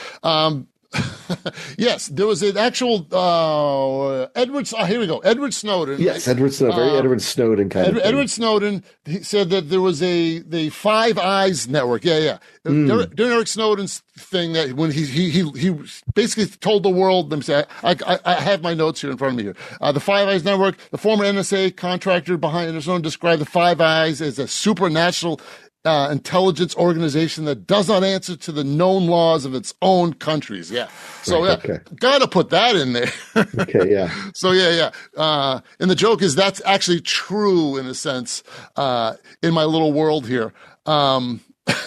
Speaker 2: Yes, there was an actual Edward. Here we go. Edward Snowden.
Speaker 1: Yes, Edward Snowden. Very Edward Snowden kind of thing.
Speaker 2: Edward Snowden. He said that there was the Five Eyes network. Yeah. During Eric Snowden's thing, that when he basically told the world. Let me say, I have my notes here in front of me here. The Five Eyes network. The former NSA contractor behind Snowden described the Five Eyes as a supernatural intelligence organization that does not answer to the known laws of its own countries. Yeah. So got to put that in there.
Speaker 1: Okay. Yeah.
Speaker 2: So yeah. And the joke is that's actually true in a sense, in my little world here.
Speaker 1: Was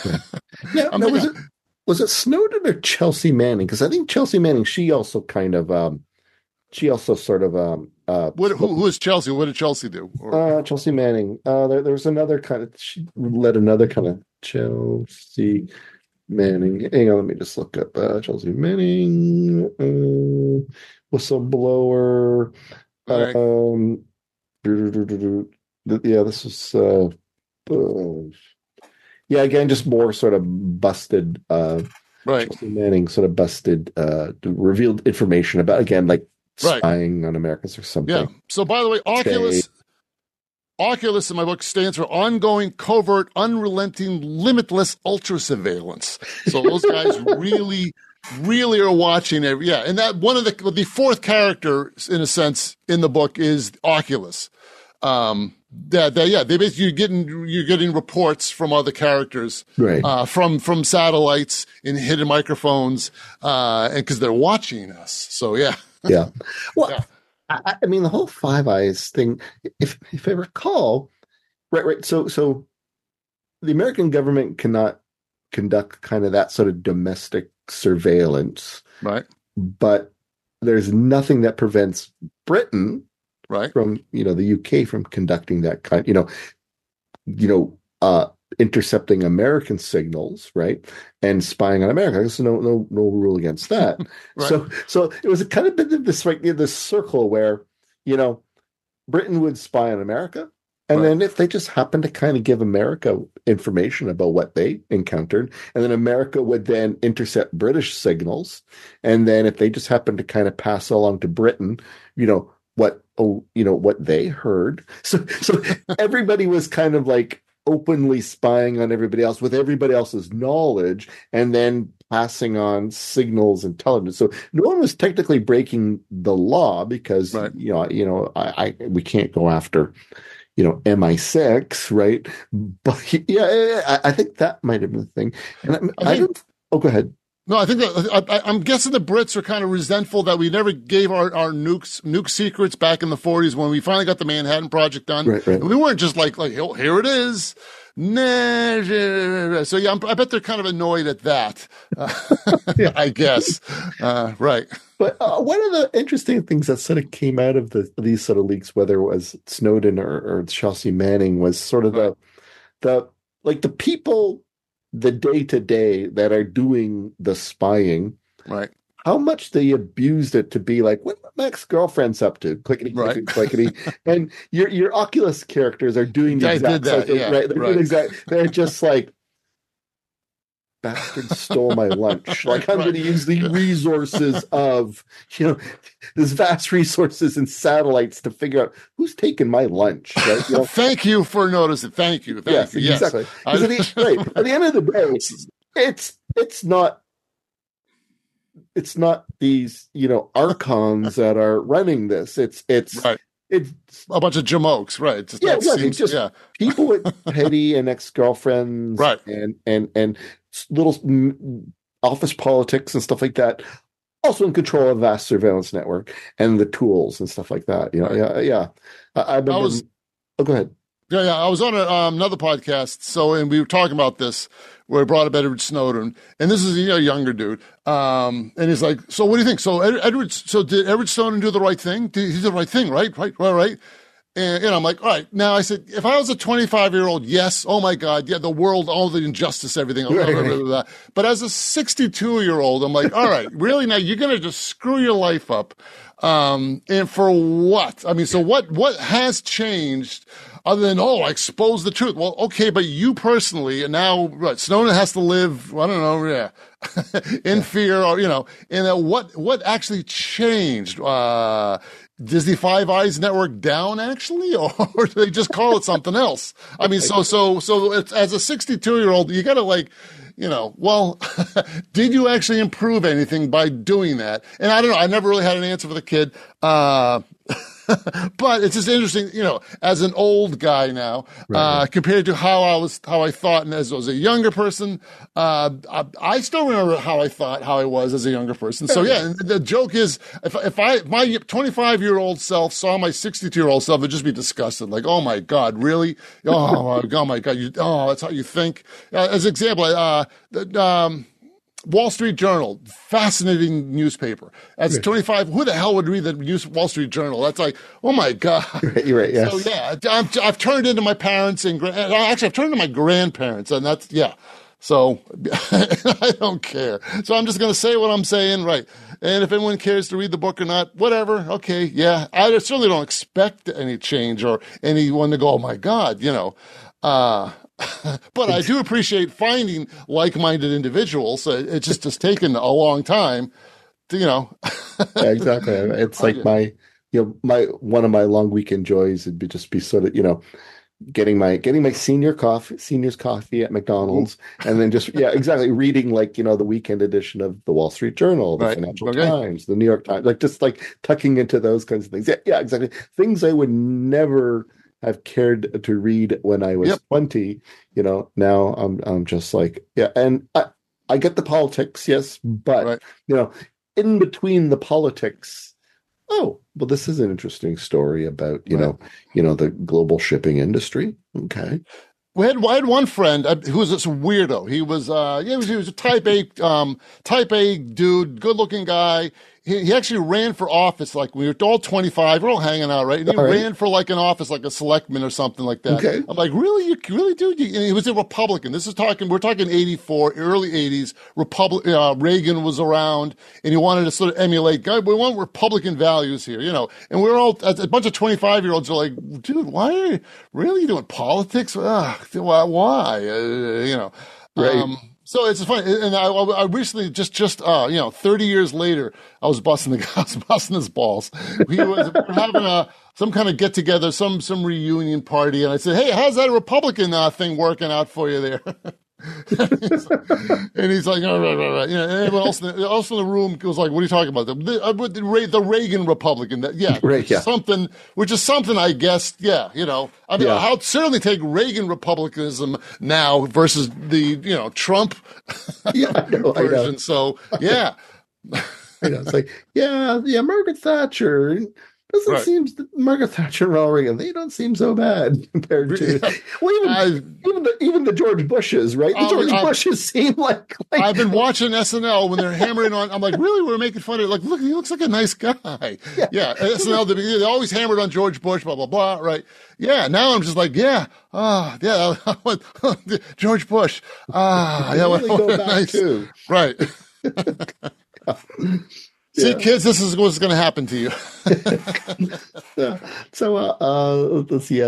Speaker 1: it Snowden or Chelsea Manning? Because I think Chelsea Manning, she also kind of, sort of,
Speaker 2: who is Chelsea? What did Chelsea do?
Speaker 1: Chelsea Manning. There was another kind of. She led another kind of Chelsea Manning. Hang on, let me just look up Chelsea Manning, whistleblower.
Speaker 2: Right.
Speaker 1: Yeah, this is yeah, again, just more sort of busted
Speaker 2: Right.
Speaker 1: Chelsea Manning sort of busted revealed information about, again, like
Speaker 2: Right.
Speaker 1: spying on Americans or
Speaker 2: Yeah.
Speaker 1: something.
Speaker 2: So, by the way, Oculus in my book stands for ongoing, covert, unrelenting, limitless ultra surveillance. So those guys really are watching every, yeah. And that one of the fourth character, in a sense, in the book is Oculus. They basically you're getting reports from other characters,
Speaker 1: Right.
Speaker 2: from satellites and hidden microphones, and because they're watching us. So yeah.
Speaker 1: Yeah. Well,
Speaker 2: Yeah.
Speaker 1: I mean, the whole Five Eyes thing, if I recall, right. So the American government cannot conduct kind of that sort of domestic surveillance,
Speaker 2: Right.
Speaker 1: but there's nothing that prevents Britain
Speaker 2: Right.
Speaker 1: from, the UK from conducting that kind, intercepting American signals, right, and spying on America. There's no rule against that.
Speaker 2: Right.
Speaker 1: So it was a kind of bit of this, like, this circle where, Britain would spy on America, and then if they just happened to kind of give America information about what they encountered, and then America would then intercept British signals, and then if they just happened to kind of pass along to Britain, what they heard. So everybody was kind of like openly spying on everybody else with everybody else's knowledge, and then passing on signals and intelligence. So no one was technically breaking the law because we can't go after MI6, right? But yeah, I think that might have been the thing. And go ahead.
Speaker 2: No, I think that I'm guessing the Brits are kind of resentful that we never gave our nuke secrets back in the 40s when we finally got the Manhattan Project done.
Speaker 1: Right.
Speaker 2: And we weren't just like, oh, here it is. Nah. So yeah, I bet they're kind of annoyed at that. I guess. Right.
Speaker 1: But one of the interesting things that sort of came out of these sort of leaks, whether it was Snowden or Chelsea Manning, was sort of the people, the day-to-day that are doing the spying,
Speaker 2: right?
Speaker 1: How much they abused it to be like, what my ex-girlfriend's up to? Clickety, clickety, clickety. And your Oculus characters are doing the exact same thing, right? They're just like, bastard stole my lunch. Like, I'm going to use the resources of, this vast resources and satellites to figure out who's taking my lunch. Right?
Speaker 2: Thank you for noticing. Thank you.
Speaker 1: Yes, exactly. At the end of the day, it's not these, archons that are running this. It's
Speaker 2: right. It's a bunch of jamokes, right?
Speaker 1: Just people with petty and ex-girlfriends,
Speaker 2: right,
Speaker 1: and little office politics and stuff like that. Also in control of a vast surveillance network and the tools and stuff like that. Go ahead.
Speaker 2: Yeah. I was on another podcast, and we were talking about this, where I brought up Edward Snowden, and this is a younger dude, and he's like, "So what do you think? So did Edward Snowden do the right thing? He did the right thing, right? Right." And I'm like, all right. Now I said, if I was a 25-year-old, yes, oh my God, yeah, the world, all the injustice, everything. Blah, blah, blah, blah. But as a 62-year-old, I'm like, all right, really? Now you're going to just screw your life up. And for what? I mean, so what has changed other than, I exposed the truth? Well, okay, but you personally, and now Snowden has to live, I don't know, in fear, or, and what actually changed? Is the Five Eyes network down actually, or do they just call it something else? I mean, so it's, as a 62-year-old, you got to well, did you actually improve anything by doing that? And I don't know. I never really had an answer for the kid. But it's just interesting, as an old guy now, compared to how I thought, and as a younger person, I still remember how I was as a younger person. So yeah, and the joke is, if my 25-year-old self saw my 62-year-old self, it'd just be disgusted. Like, oh my God, really? Oh my God, that's how you think. As an example, Wall Street Journal, fascinating newspaper. That's 25. Who the hell would read the Wall Street Journal? That's like, oh my God.
Speaker 1: You're right. Yes.
Speaker 2: So yeah, I've turned into my parents and actually I've turned into my grandparents, and that's yeah. So I don't care. So I'm just going to say what I'm saying, right? And if anyone cares to read the book or not, whatever. Okay, yeah. I certainly don't expect any change or anyone to go, oh my God, you know. But I do appreciate finding like-minded individuals. It's just taken a long time to, you know.
Speaker 1: Yeah, exactly. It's like my one of my long weekend joys would be sort of, you know, getting my senior's coffee at McDonald's, and then just exactly reading, like, you know, the weekend edition of the Wall Street Journal, the Financial Times, the New York Times, like just like tucking into those kinds of things. Yeah, exactly. Things I would never have cared to read when I was 20. You know, now I'm just like, and I get the politics, yes, but you know, in between the politics, oh, well, this is an interesting story about, you know, the global shipping industry. Okay.
Speaker 2: I had one friend who was this weirdo. He was, he was a type A dude, good looking guy. He actually ran for office. Like, we were all 25, we're all hanging out, right? And he ran for like an office, like a selectman or something like that. Okay. I'm like, really? You really, dude? And he was a Republican. We're talking 84, early 80s. Reagan was around, and he wanted to sort of emulate, we want Republican values here, you know? And we're all, a bunch of 25-year-olds are like, dude, why are you really doing politics? Why? You know?
Speaker 1: Right.
Speaker 2: So it's funny, and I recently just 30 years later, I was busting his balls. We were having some kind of get together, some reunion party, and I said, "Hey, how's that Republican thing working out for you there?" and he's like, "Oh, right." You know, and everyone else in the room was like, "What are you talking about? The Reagan Republican? Which is something, I guess. Yeah, you know, I mean, I'll certainly take Reagan Republicanism now versus the Trump version. I know. So yeah,
Speaker 1: it's like Margaret Thatcher. Doesn't seem Margaret Thatcher and Ronald Reagan, they don't seem so bad compared to even the George Bushes, right? The George Bushes seem like
Speaker 2: I've been watching SNL when they're hammering on. I'm like, really? We're making fun of it. Like, look, he looks like a nice guy. Yeah. SNL, they always hammered on George Bush, blah blah blah. Right? Yeah. Now I'm just like, George Bush.
Speaker 1: Really go back
Speaker 2: nice.
Speaker 1: Too.
Speaker 2: Right. See, kids, this is what's going to happen to you.
Speaker 1: Let's see.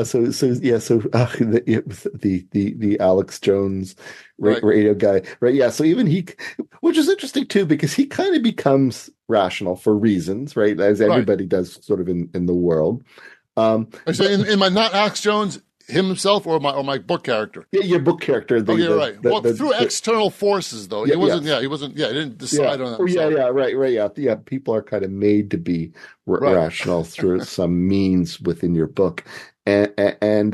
Speaker 1: The Alex Jones radio guy, right? Yeah. So even he, which is interesting too, because he kind of becomes rational for reasons, right? As everybody does, sort of in the world.
Speaker 2: So in my not Alex Jones himself or my book character?
Speaker 1: Yeah, your book character.
Speaker 2: Right. Through external forces, though. He wasn't. He didn't decide on that.
Speaker 1: Yeah. People are kind of made to be rational through some means within your book, and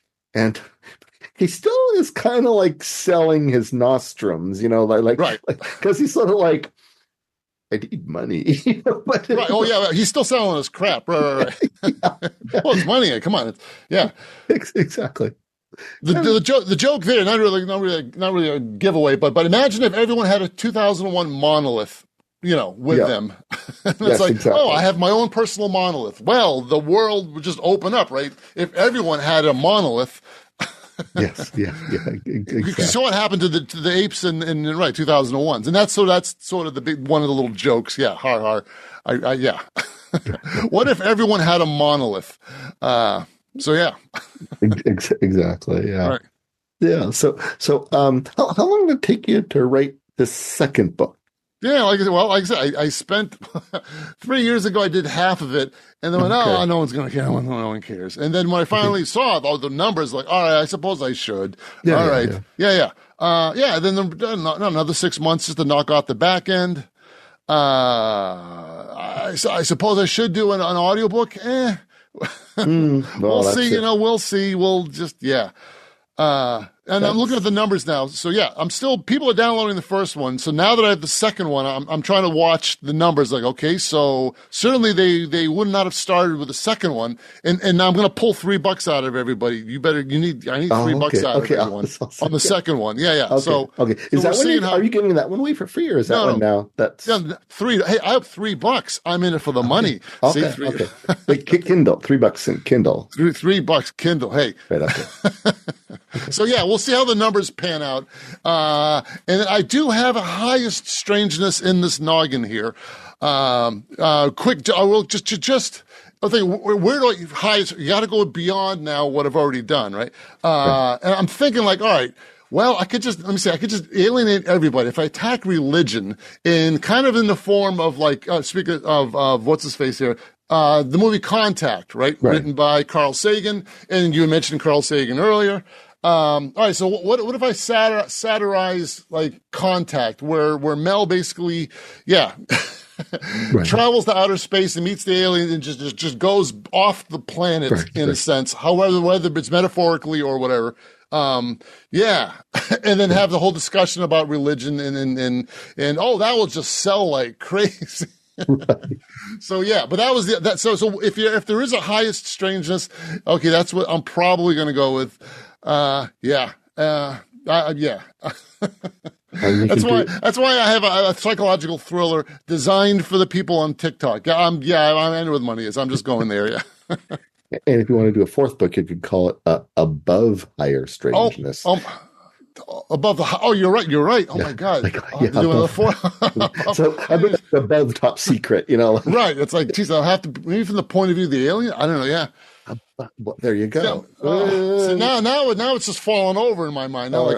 Speaker 1: he still is kind of like selling his nostrums, you know, like because he's sort of like, I need money. But,
Speaker 2: right. Oh, yeah. He's still selling his crap. Right. Well, it's money. Come on. Yeah.
Speaker 1: Exactly.
Speaker 2: The joke there, not really a giveaway, but imagine if everyone had a 2001 monolith, with them. It's exactly. Oh, I have my own personal monolith. Well, the world would just open up, right? If everyone had a monolith.
Speaker 1: Yes, exactly.
Speaker 2: So what happened to the apes in 2001s, and that's sort of the big one of the little jokes. Yeah, yeah. What if everyone had a monolith? So yeah,
Speaker 1: exactly. Yeah,
Speaker 2: right.
Speaker 1: Yeah. So how long did it take you to write this second book?
Speaker 2: Yeah, like I said, I spent 3 years ago. I did half of it, and then went, "Oh, no one's going to care. No one cares." And then when I finally saw all the numbers, like, all right, I suppose I should. All right, yeah. Then another 6 months just to knock off the back end. I suppose I should do an audiobook. We'll see. We'll see. We'll just And I'm looking at the numbers now. So yeah, people are downloading the first one. So now that I have the second one, I'm trying to watch the numbers. Like, okay, so certainly they would not have started with the second one. And now I'm going to pull $3 out of everybody. I need $3 out of everyone on the second one. Yeah.
Speaker 1: Okay.
Speaker 2: So,
Speaker 1: okay. Is that one? Are you giving that one away for free, or is that one now? That's
Speaker 2: $3. Hey, I have $3. I'm in it for the money.
Speaker 1: Okay.
Speaker 2: See,
Speaker 1: okay. Like Kindle, $3 in Kindle.
Speaker 2: $3 Kindle. Hey.
Speaker 1: Right up there.
Speaker 2: So yeah, we'll see how the numbers pan out. And I do have a highest strangeness in this noggin here. Quick, I will just. I think where do highest? You got to go beyond now what I've already done, right? And I'm thinking like, all right. Well, I could just alienate everybody. If I attack religion in kind of in the form of like, speaking of what's his face here, the movie Contact, right? Written by Carl Sagan. And you mentioned Carl Sagan earlier. All right. So what if I satirize like Contact, where Mel basically, travels to outer space and meets the alien and just goes off the planet in a sense, however, whether it's metaphorically or whatever. And then have the whole discussion about religion and oh, that will just sell like crazy. Right. So but that was so if there is a highest strangeness, okay, that's what I'm probably going to go with. That's why I have a psychological thriller designed for the people on TikTok. I'm in where the money is. I'm just going there. Yeah.
Speaker 1: And if you want to do a fourth book, you could call it Above Higher Strangeness.
Speaker 2: Above the. Oh, you're right. You're right. Oh my God.
Speaker 1: So above top secret,
Speaker 2: Right. It's like, geez, I'll have to, maybe from the point of view of the alien. I don't know. Yeah.
Speaker 1: Well, there you go.
Speaker 2: So now it's just falling over in my mind. Now,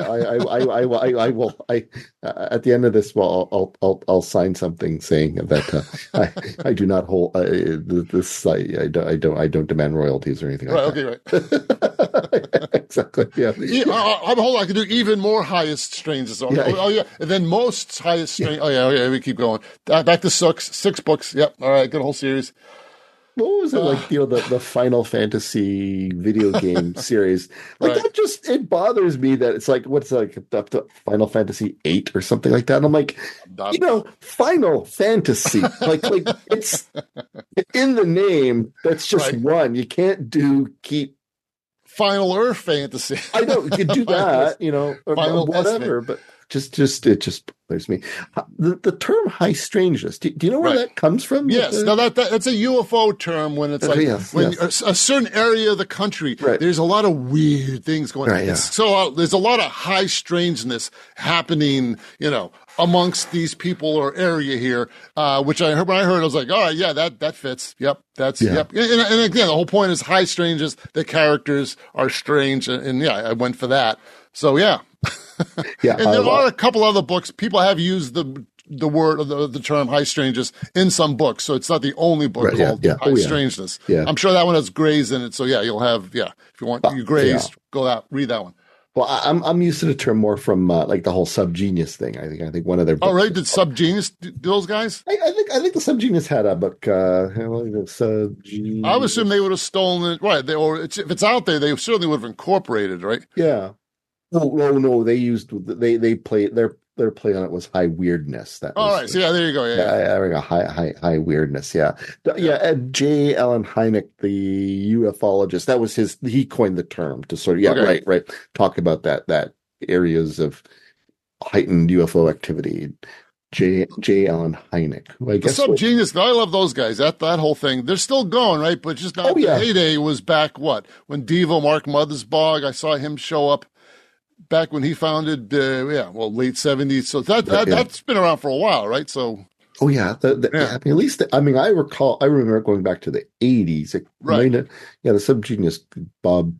Speaker 1: I will. At the end of this, I'll sign something saying that I do not hold this. I don't demand royalties or anything. Like
Speaker 2: that.
Speaker 1: Right. Exactly. Yeah.
Speaker 2: I could do even more highest strangeness. And then most highest strange. We keep going. Back to six books. Yep. All right. Good whole series.
Speaker 1: What was it like? The Final Fantasy video game series. Like that it bothers me that it's like what's like up to Final Fantasy 8 or something like that. And I'm like, Final Fantasy. like it's in the name. That's just one. You can't keep
Speaker 2: Final Earth Fantasy.
Speaker 1: I know you could do that, or
Speaker 2: Final
Speaker 1: whatever, but it just bothers me. The term high strangeness. Do you know where that comes from?
Speaker 2: Yes, that's a UFO term when it's like a certain area of the country. Right. There's a lot of weird things going on. So there's a lot of high strangeness happening, amongst these people or area here, which when I heard, I was like, all right, yeah, that fits. Yep. Yep. And again, the whole point is high strangeness. The characters are strange. And I went for that. So yeah. And there are a couple other books. People have used the word or the term high strangeness in some books. So it's not the only book called high strangeness. Yeah. I'm sure that one has Grays in it. So you'll have, if you want your Grays, go out, read that one.
Speaker 1: Well, I'm used to the term more from like the whole Subgenius thing. I think one of their books.
Speaker 2: Oh, right. Did Subgenius do those guys?
Speaker 1: I think the Subgenius had a book.
Speaker 2: I would assume they would have stolen it, right? If it's out there, they certainly would have incorporated, right?
Speaker 1: Yeah. No. They used they played their play on it was high weirdness.
Speaker 2: All right. So there you go.
Speaker 1: Yeah. High weirdness. Yeah. J. Allen Hynek, the ufologist, that was he coined the term to sort of right. Talk about that areas of heightened UFO activity. J. Allen Hynek, who I guess
Speaker 2: the Subgenius. I love those guys. That whole thing. They're still going, right? But just not. The heyday was back when Devo Mark Mothersbaugh. I saw him show up. Back when he founded, late 70s. So that's been around for a while, right? So.
Speaker 1: Oh yeah, at least I remember going back to the 80s.
Speaker 2: Right.
Speaker 1: The Subgenius, Bob,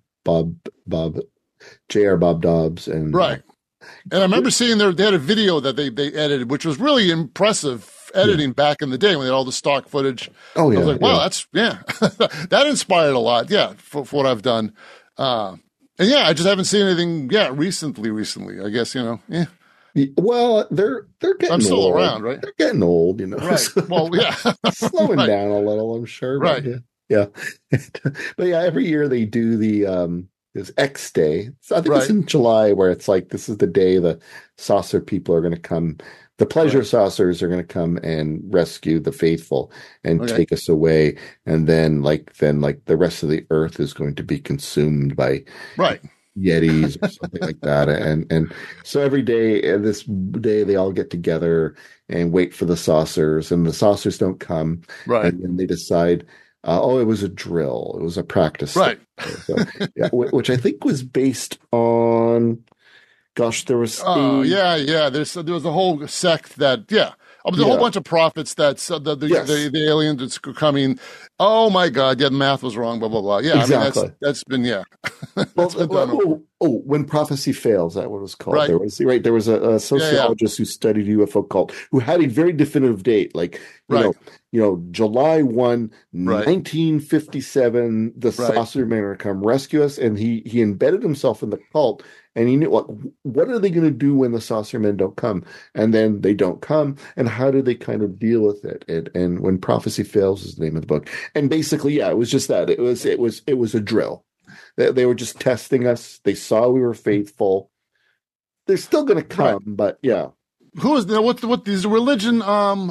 Speaker 1: J.R. Bob Dobbs, and
Speaker 2: right. And I remember seeing they had a video that they edited, which was really impressive editing back in the day when they had all the stock footage.
Speaker 1: Oh yeah,
Speaker 2: I was like, wow, that's that inspired a lot. Yeah, for what I've done. And I just haven't seen anything recently, I guess, Yeah.
Speaker 1: Well, they're getting
Speaker 2: I'm still
Speaker 1: old.
Speaker 2: Around, right?
Speaker 1: They're getting old,
Speaker 2: Right. Well, yeah.
Speaker 1: Slowing down a little, I'm sure.
Speaker 2: Right.
Speaker 1: Yeah. But every year they do the is X Day. So I think it's
Speaker 2: Right.
Speaker 1: in July where it's like this is the day the saucer people are going to come. The pleasure
Speaker 2: Right.
Speaker 1: saucers are going to come and rescue the faithful and
Speaker 2: Okay.
Speaker 1: take us away, and then the rest of the earth is going to be consumed by
Speaker 2: Right.
Speaker 1: Yetis or something like that. And so every day, this day, they all get together and wait for the saucers, and the saucers don't come,
Speaker 2: Right.
Speaker 1: and then they decide, oh, it was a drill, it was a practice thing.
Speaker 2: Right.
Speaker 1: So, yeah, which I think was based on, gosh, there was
Speaker 2: Oh,
Speaker 1: a
Speaker 2: yeah. There was a whole sect that, yeah. There's a whole
Speaker 1: yeah,
Speaker 2: bunch of prophets that said that
Speaker 1: yes,
Speaker 2: the aliens that's coming. Oh my God! Yeah, the math was wrong. Blah blah blah. Yeah, I mean
Speaker 1: exactly.
Speaker 2: that's been
Speaker 1: Well,
Speaker 2: that's been done.
Speaker 1: when prophecy fails, that what it was called.
Speaker 2: Right.
Speaker 1: There was a
Speaker 2: Yeah.
Speaker 1: sociologist who studied UFO cult who had a very definitive date, like
Speaker 2: Right.
Speaker 1: July 1,
Speaker 2: Right.
Speaker 1: 1957, the
Speaker 2: Right.
Speaker 1: saucer men are come rescue us, and he embedded himself in the cult, and he knew what are they going to do when the saucer men don't come, and then they don't come, and how do they kind of deal with it? And when prophecy fails is the name of the book, and basically, yeah, it was just that it was a drill. They were just testing us. They saw we were faithful. They're still going to come, but yeah.
Speaker 2: Who is now? What these religion?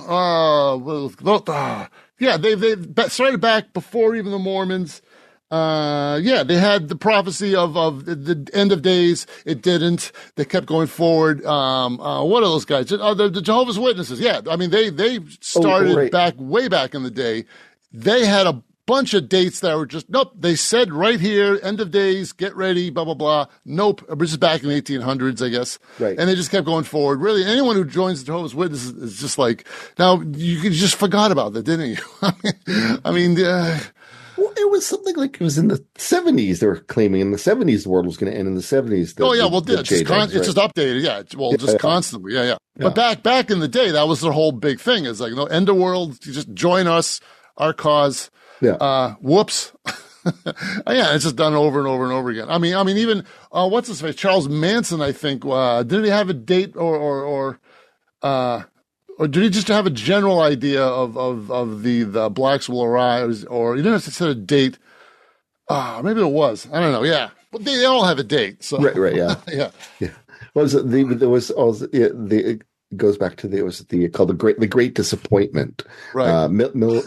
Speaker 2: Yeah, they started back before even the Mormons. Yeah, they had the prophecy of the end of days. It didn't. They kept going forward. What are those guys? The Jehovah's Witnesses. Yeah, I mean they started
Speaker 1: right.
Speaker 2: way back in the day. They had a bunch of dates that were just nope. They said right here, end of days, get ready, blah blah blah. Nope, this is back in the 1800s, I guess.
Speaker 1: Right.
Speaker 2: And they just kept going forward. Really, anyone who joins the Jehovah's Witnesses is just like now you just forgot about that, didn't you? I mean.
Speaker 1: Well, it was something like it was in the 70s. They were claiming in the 70s the world was going to end in the 70s.
Speaker 2: It's just updated. Yeah, just constantly. Yeah. But back in the day, that was their whole big thing. It's like, end of world. You just join us, our cause.
Speaker 1: Yeah.
Speaker 2: Whoops. Yeah, it's just done over and over and over again. I mean, even what's his face, Charles Manson. I think did he have a date or did he just have a general idea of the blacks will arise, or you didn't have to set a date? Maybe it was. I don't know. Yeah, but they all have a date. So
Speaker 1: Right. Yeah.
Speaker 2: yeah.
Speaker 1: Was it there was also it goes back to called the Great Disappointment.
Speaker 2: Right.
Speaker 1: Miller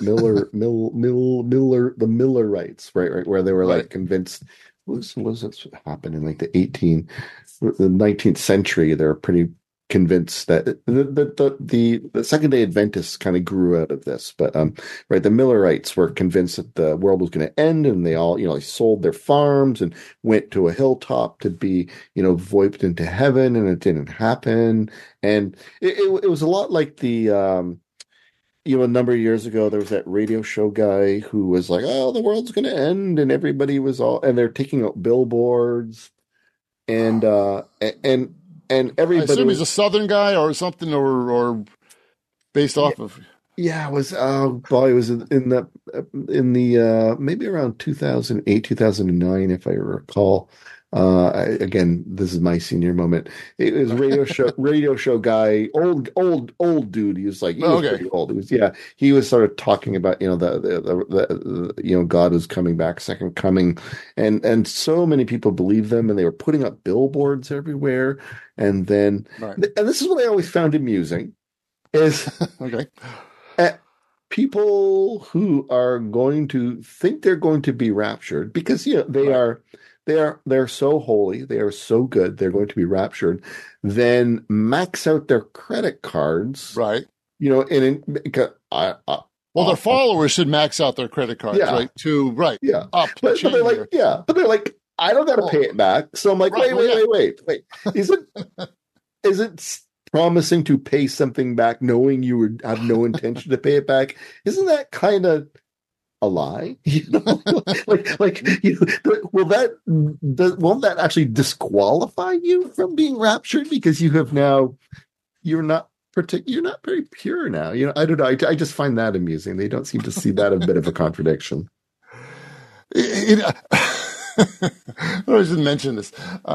Speaker 1: the Millerites. Right. Where they were like convinced. What was it happened in like the 19th century? They were pretty convinced that the Second Day Adventists kind of grew out of this, but the Millerites were convinced that the world was going to end, and they all they sold their farms and went to a hilltop to be voiped into heaven, and it didn't happen. And it was a lot like the a number of years ago there was that radio show guy who was like, oh, the world's going to end, and everybody was and they're taking out billboards and everybody.
Speaker 2: I assume he's a Southern guy or something, or based off of.
Speaker 1: Yeah, it was. Oh boy, it was in the maybe around 2008, 2009, if I recall. Again, this is my senior moment. It was radio show guy, old dude. He was pretty old. He was sort of talking about the God was coming back, second coming, and so many people believed them, and they were putting up billboards everywhere. And then, and this is what I always found amusing, is people who are going to think they're going to be raptured because they're so holy, they are so good, they're going to be raptured, then max out their credit cards,
Speaker 2: right?
Speaker 1: Their
Speaker 2: followers should max out their credit cards, right?
Speaker 1: But they're like, I don't got to pay it back. So I'm like, wait. Is it promising to pay something back knowing you would have no intention to pay it back? Isn't that kind of a lie? Won't that actually disqualify you from being raptured because you have now you're not very pure now. I don't know. I just find that amusing. They don't seem to see that a bit of a contradiction.
Speaker 2: I should mention this.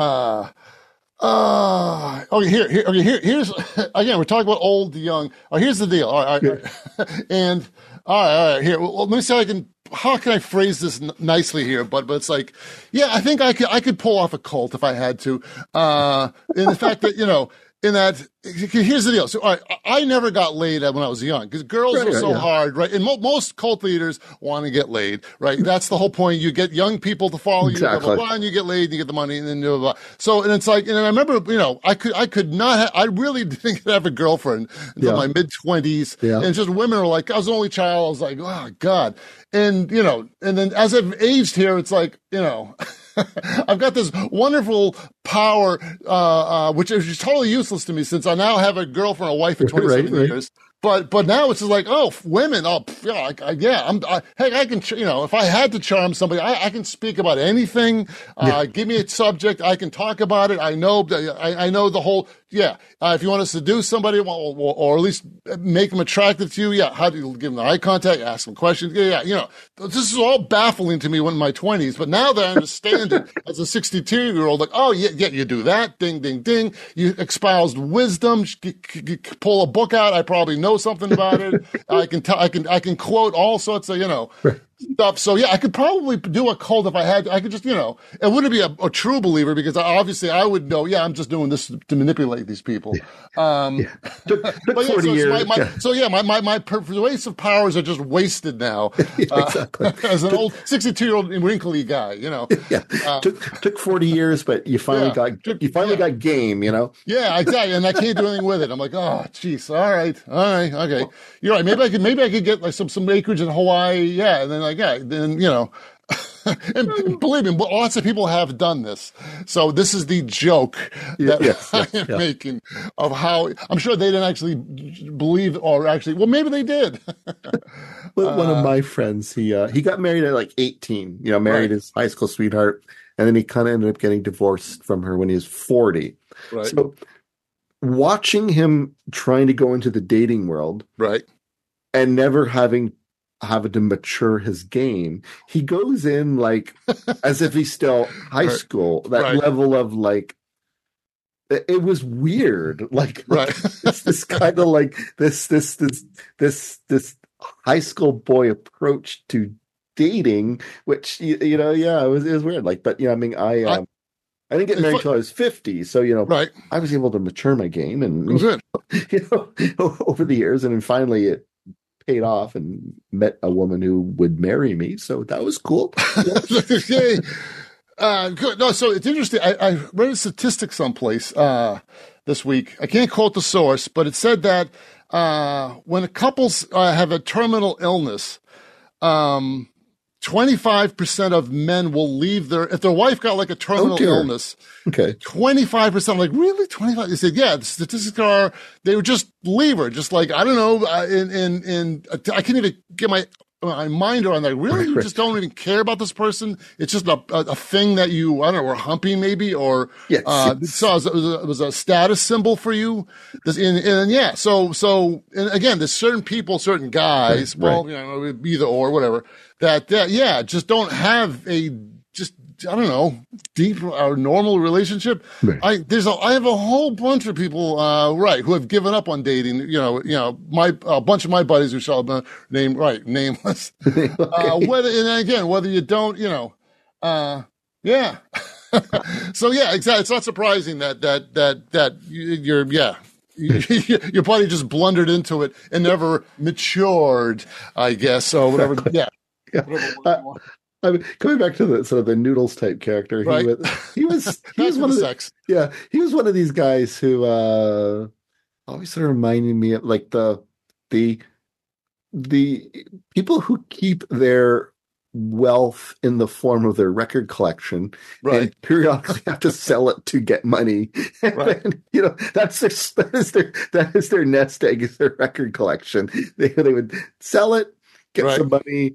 Speaker 2: Here's again. We're talking about old, young. Here's the deal. All right. And all right. Here, well, let me see how I can how can I phrase this nicely here? But it's like, yeah, I think I could pull off a cult if I had to. In the fact that, in that, here's the deal. So I never got laid when I was young because girls are so hard, right? And most cult leaders want to get laid, right? That's the whole point. You get young people to follow you, blah, blah, blah, and you get laid and you get the money and then blah, blah, blah. So, and it's like, and I remember, I could not, I really didn't have a girlfriend until my mid-20s. Yeah. And just women were like, I was the only child. I was like, oh, God. And, and then as I've aged here, it's like, I've got this wonderful power, which is totally useless to me since I now have a girlfriend, a wife for 27 years. But now it's just like, oh, women, hey, I can, if I had to charm somebody, I can speak about anything. Give me a subject, I can talk about it. I know the whole, if you want to seduce somebody, or at least make them attractive to you, how do you give them eye contact, ask them questions? This is all baffling to me when in my 20s, but now that I understand it as a 62-year-old, like, oh, yeah, you do that, ding, ding, ding. You espoused wisdom, you pull a book out, I probably know something about it. I can quote all sorts of, stuff. So I could probably do a cult if I had to. I could just, it wouldn't be a true believer because obviously I would know, I'm just doing this to manipulate these people.
Speaker 1: Took 40 years.
Speaker 2: My persuasive powers are just wasted now.
Speaker 1: Exactly.
Speaker 2: As an old 62-year-old wrinkly guy,
Speaker 1: Took 40 years, but you finally got game,
Speaker 2: Yeah, exactly. And I can't do anything with it. I'm like, oh, geez. All right. Okay. You're right. Maybe I could get like some acreage in Hawaii. Yeah. And then and believe me, lots of people have done this. So this is the joke that I am making of how I'm sure they didn't actually believe, or actually, well, maybe they did.
Speaker 1: One of my friends, he got married at like 18. Married his high school sweetheart, and then he kind of ended up getting divorced from her when he was 40.
Speaker 2: Right.
Speaker 1: So watching him trying to go into the dating world,
Speaker 2: right,
Speaker 1: and never having to mature his game, he goes in like as if he's still high school. That level of like, it was weird. Like it's this kind of like this high school boy approach to dating, which it was weird. Like, but I didn't get married until I was 50, so I was able to mature my game, and over the years, and then finally it paid off and met a woman who would marry me. So that was cool.
Speaker 2: Yay. Good. No, so it's interesting. I read a statistic someplace this week. I can't quote the source, but it said that when couples have a terminal illness, 25% of men will leave if their wife got like a terminal illness.
Speaker 1: Okay.
Speaker 2: 25%, like, really? 25? They said, the statistics are, they would just leave her. Just like, I don't know, I can't even get my mind around that. Really? You just don't even care about this person? It's just a thing that you, I don't know, were humping maybe, or, so it was a status symbol for you. So, and again, there's certain people, certain guys, either or, whatever, that just don't have I don't know, deep or normal relationship. Right. I have a whole bunch of people, who have given up on dating. A bunch of my buddies who shall name nameless. Whether you don't, So exactly. It's not surprising that your buddy just blundered into it and never matured, I guess. So whatever. Yeah.
Speaker 1: Coming back to the sort of the Noodles type character, he was one of the, he was one of these guys who always sort of reminded me of like the people who keep their wealth in the form of their record collection, and periodically have to sell it to get money. And, that is their nest egg, is their record collection. They would sell it, get some money,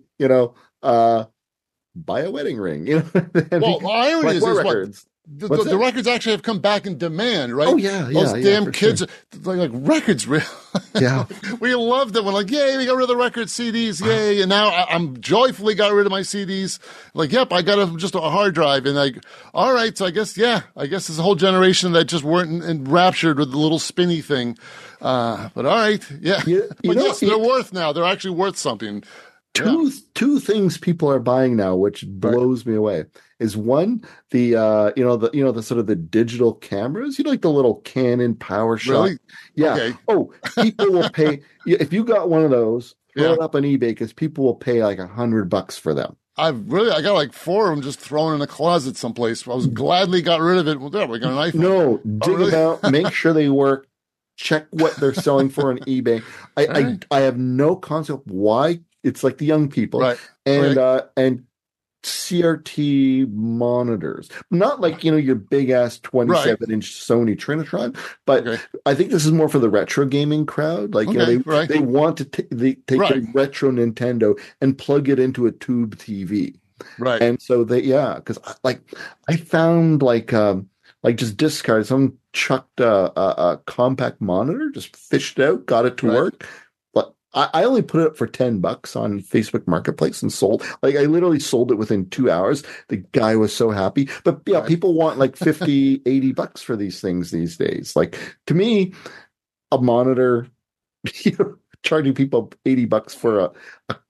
Speaker 1: buy a wedding ring,
Speaker 2: irony is the records actually have come back in demand, right?
Speaker 1: Oh yeah,
Speaker 2: those damn kids, like records.
Speaker 1: Yeah,
Speaker 2: we loved it. We're like, yay, we got rid of the record CDs, yay! And now I'm joyfully got rid of my CDs. Like, yep, I got just a hard drive, and like, all right, so I guess there's a whole generation that just weren't enraptured with the little spinny thing. But all right, but yes, they're worth now. They're actually worth something.
Speaker 1: two things people are buying now, which blows me away, is one, the sort of the digital cameras, like the little Canon PowerShot.
Speaker 2: Really?
Speaker 1: Yeah.
Speaker 2: Okay.
Speaker 1: Oh, people will pay if you got one of those, throw it up on eBay because people will pay like $100 for them.
Speaker 2: I got like 4 of them just thrown in a closet someplace. I was gladly got rid of it. Well, there, we got an iPhone.
Speaker 1: No, dig them out, make sure they work. Check what they're selling for on eBay. I have no concept why. It's like the young people,
Speaker 2: right?
Speaker 1: And CRT monitors, not like your big ass 27-inch Sony Trinitron, but I think this is more for the retro gaming crowd. Like they want to take a retro Nintendo and plug it into a tube TV,
Speaker 2: right?
Speaker 1: And so because I found just discarded. Someone chucked a compact monitor, just fished it out, got it to work. But I only put it up for $10 on Facebook Marketplace and sold. Like I literally sold it within 2 hours. The guy was so happy. But people want like $50, $80 for these things these days. Like to me, a monitor, charging people $80 for a